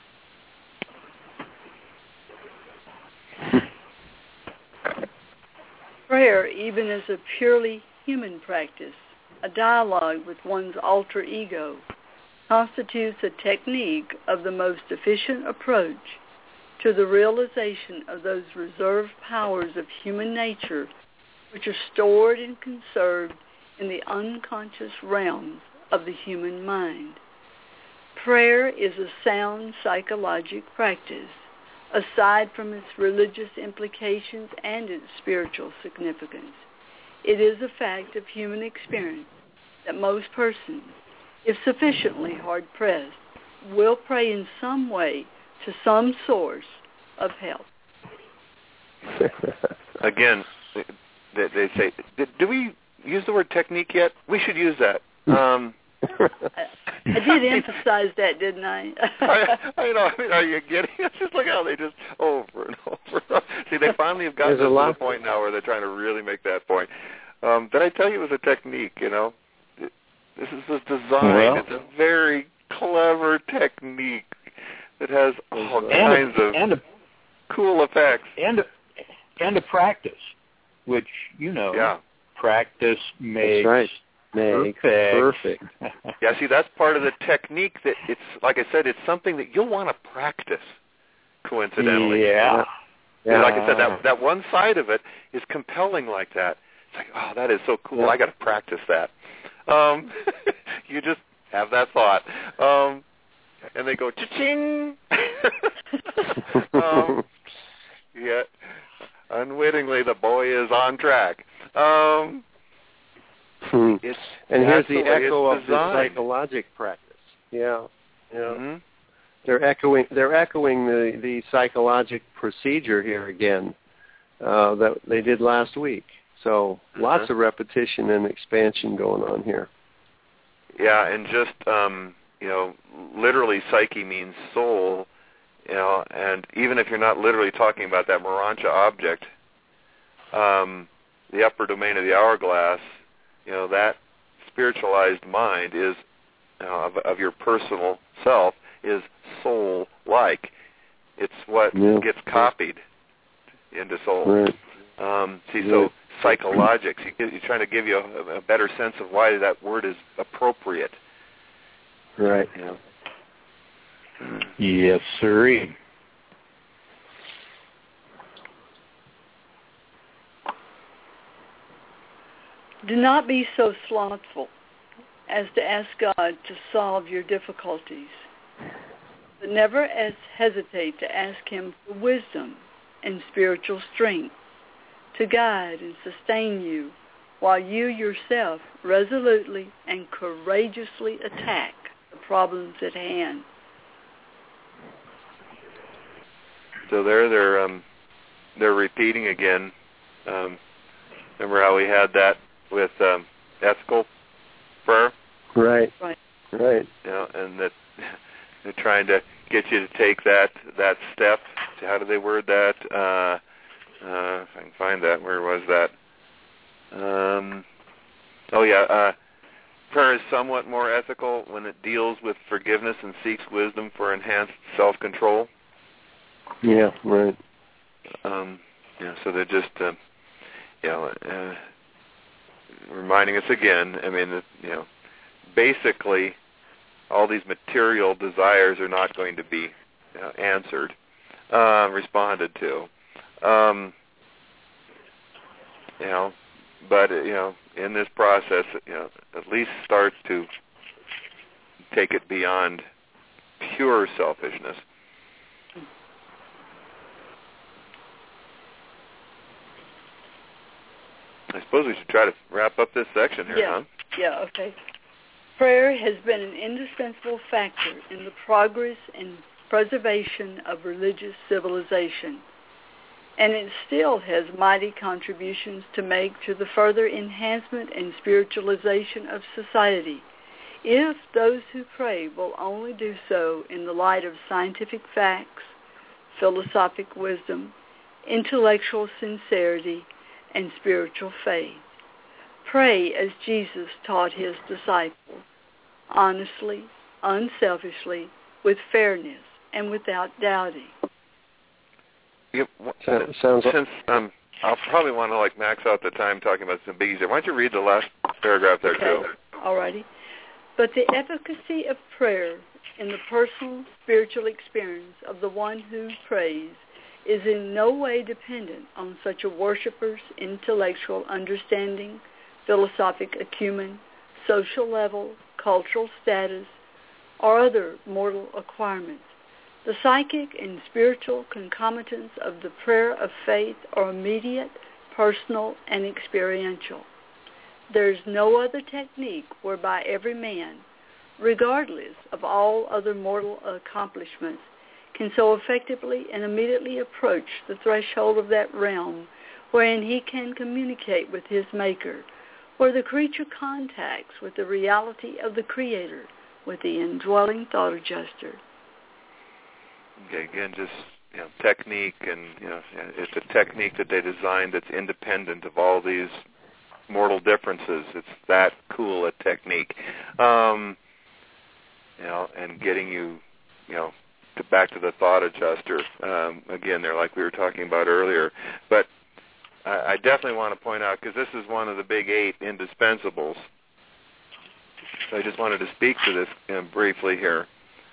Prayer, even as a purely human practice, a dialogue with one's alter ego, constitutes a technique of the most efficient approach to the realization of those reserved powers of human nature which are stored and conserved in the unconscious realms of the human mind. Prayer is a sound psychologic practice, aside from its religious implications and its spiritual significance. It is a fact of human experience that most persons, if sufficiently hard-pressed, will pray in some way to some source of help. Again, they, they say, did, do we use the word technique yet? We should use that. Um, I, I did emphasize that, didn't I? I, I know. I mean, are you getting it? It's just like how they just over and over. And over. See, they finally have gotten to the point now where they're trying to really make that point. Um, did I tell you it was a technique, you know? This is a design. Well, it's a very clever technique that has all kinds a, of and a, cool effects. And a, and a practice, which, you know, yeah. practice makes, right. makes perfect. perfect. Yeah, see, that's part of the technique that it's, like I said, it's something that you'll want to practice, coincidentally. Yeah. yeah. Like I said, that that one side of it is compelling like that. It's like, oh, that is so cool. Yeah. I got to practice that. Um, you just have that thought. Um, and they go, cha-ching! um, yeah, unwittingly, the boy is on track. Um, hmm. it's, and here's the, the echo of the psychologic practice. Yeah, yeah. Mm-hmm. They're echoing. They're echoing the, the psychologic procedure here again uh, that they did last week. So mm-hmm. lots of repetition and expansion going on here. Yeah, and just um, you know, literally, psyche means soul. You know, and even if you're not literally talking about that Morancha object, um, the upper domain of the hourglass, you know, that spiritualized mind is you know, of, of your personal self is soul-like. It's what yeah. gets copied into soul. Right. Um, see, yeah. so psychologics, you, you're trying to give you a, a better sense of why that word is appropriate. Right. You know? Yes, sir. Do not be so slothful as to ask God to solve your difficulties, but never as hesitate to ask Him for wisdom and spiritual strength to guide and sustain you while you yourself resolutely and courageously attack the problems at hand. So there, they're um, they're repeating again. Um, remember how we had that with um, ethical prayer? Right. Right. Right. You know, and that they're trying to get you to take that that step. How do they word that? Uh, uh, if I can find that, where was that? Um, oh yeah, uh, prayer is somewhat more ethical when it deals with forgiveness and seeks wisdom for enhanced self-control. Yeah, right. Um, yeah, so they're just, uh, you know, uh, reminding us again. I mean, that, you know, basically, all these material desires are not going to be you know, answered, uh, responded to. Um, you know, but you know, in this process, you know, at least starts to take it beyond pure selfishness. I suppose we should try to wrap up this section here, yeah. huh? Yeah, okay. Prayer has been an indispensable factor in the progress and preservation of religious civilization, and it still has mighty contributions to make to the further enhancement and spiritualization of society. if those who pray will only do so in the light of scientific facts, philosophic wisdom, intellectual sincerity, and spiritual faith. Pray as Jesus taught his disciples, honestly, unselfishly, with fairness, and without doubting. Yep. Since, since um, I'll probably want to like max out the time talking about some biggies there. Why don't you read the last paragraph there, okay. too? All righty. But the efficacy of prayer in the personal spiritual experience of the one who prays is in no way dependent on such a worshiper's intellectual understanding, philosophic acumen, social level, cultural status, or other mortal acquirements. The psychic and spiritual concomitants of the prayer of faith are immediate, personal, and experiential. There is no other technique whereby every man, regardless of all other mortal accomplishments, can so effectively and immediately approach the threshold of that realm wherein he can communicate with his Maker, where the creature contacts with the reality of the Creator, with the indwelling thought adjuster. Okay, again, just you know, technique, and you know, it's a technique that they designed that's independent of all these mortal differences. It's that cool a technique, um, you know, and getting you, you know, to back to the thought adjuster. Um, again, they're like we were talking about earlier, but I, I definitely want to point out, because this is one of the big eight indispensables. So I just wanted to speak to this you know, briefly here.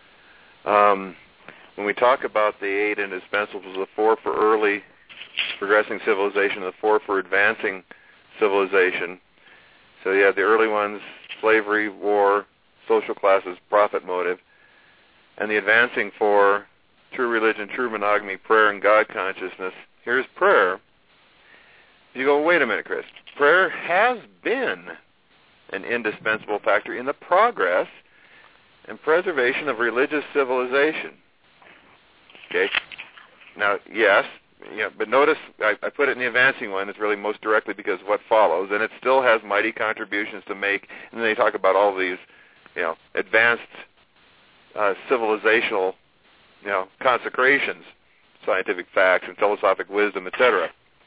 Um, when we talk about the eight indispensables, the four for early progressing civilization, the four for advancing civilization. So you have the early ones: slavery, war, social classes, profit motive. And the advancing four: true religion, true monogamy, prayer, and God consciousness. Here's prayer. You go, wait a minute, Chris. Prayer has been an indispensable factor in the progress and preservation of religious civilization. Okay? Now, yes, yeah, but notice I, I put it in the advancing one. It's really most directly because of what follows, and it still has mighty contributions to make. And then they talk about all these, you know, advanced uh, civilizational, you know, consecrations, scientific facts and philosophic wisdom, et cetera.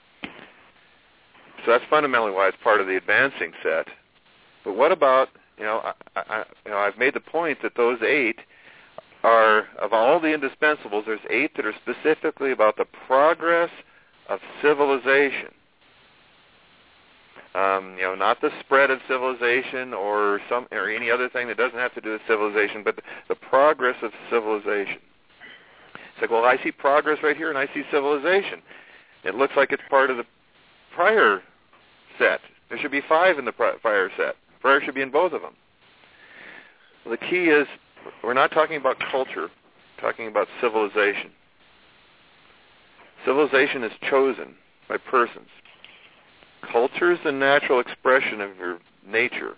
So that's fundamentally why it's part of the advancing set. But what about, you know, I, I, you know, I've made the point that those eight are, of all the indispensables, there's eight that are specifically about the progress of civilization. Um, you know, not the spread of civilization or some or any other thing that doesn't have to do with civilization, but the, the progress of civilization. It's like, well, I see progress right here, and I see civilization. It looks like it's part of the prior set. There should be five in the prior set. Prayer should be in both of them. Well, the key is we're not talking about culture, we're talking about civilization. Civilization is chosen by persons. Culture is the natural expression of your nature.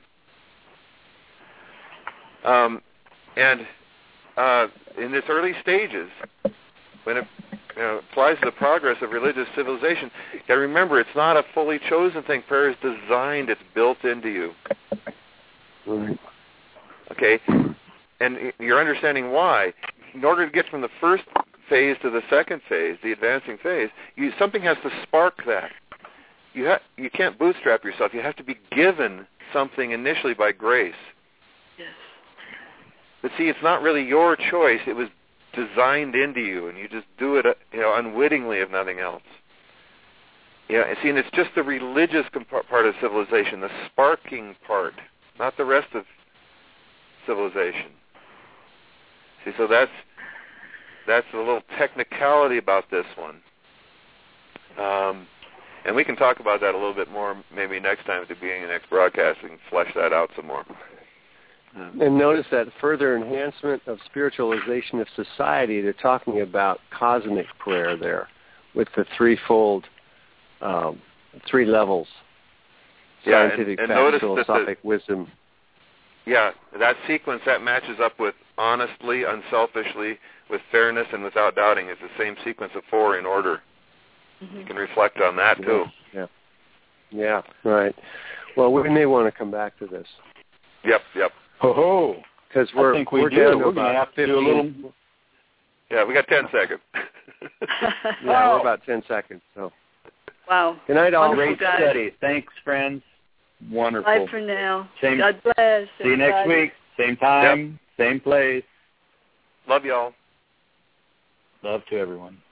Um, and uh, in its early stages, when it you know, applies to the progress of religious civilization, you got to remember it's not a fully chosen thing. Prayer is designed; it's built into you. Right. Okay, and you're understanding why. In order to get from the first phase to the second phase, the advancing phase, you, something has to spark that. You ha- you can't bootstrap yourself. You have to be given something initially by grace. Yes. But see, it's not really your choice. It was designed into you, and you just do it, you know, unwittingly, if nothing else. Yeah, and see, and it's just the religious comp- part of civilization, the sparking part, not the rest of civilization. See, so that's that's a little technicality about this one. Um, and we can talk about that a little bit more maybe next time at the beginning of the next broadcast. We can flesh that out some more. Um, and notice that further enhancement of spiritualization of society, they're talking about cosmic prayer there with the threefold, um, three levels, yeah, scientific, and, and fact, notice philosophic, that the, wisdom. Yeah, that sequence, that matches up with honestly, unselfishly, with fairness, and without doubting. It's the same sequence of four in order. Mm-hmm. You can reflect on that, too. Yeah, yeah, right. Well, we may want to come back to this. Yep, yep. Ho-ho! because we're I think we we're do. down to We're going to about have to do a little. Yeah, we got ten seconds. Yeah, we're about ten seconds. So. Wow. Good night, all. Wonderful, Great guys. study. Thanks, friends. Wonderful. Bye for now. Same, God bless. See you next everybody. week. Same time, yep. Same place. Love y'all. Love to everyone.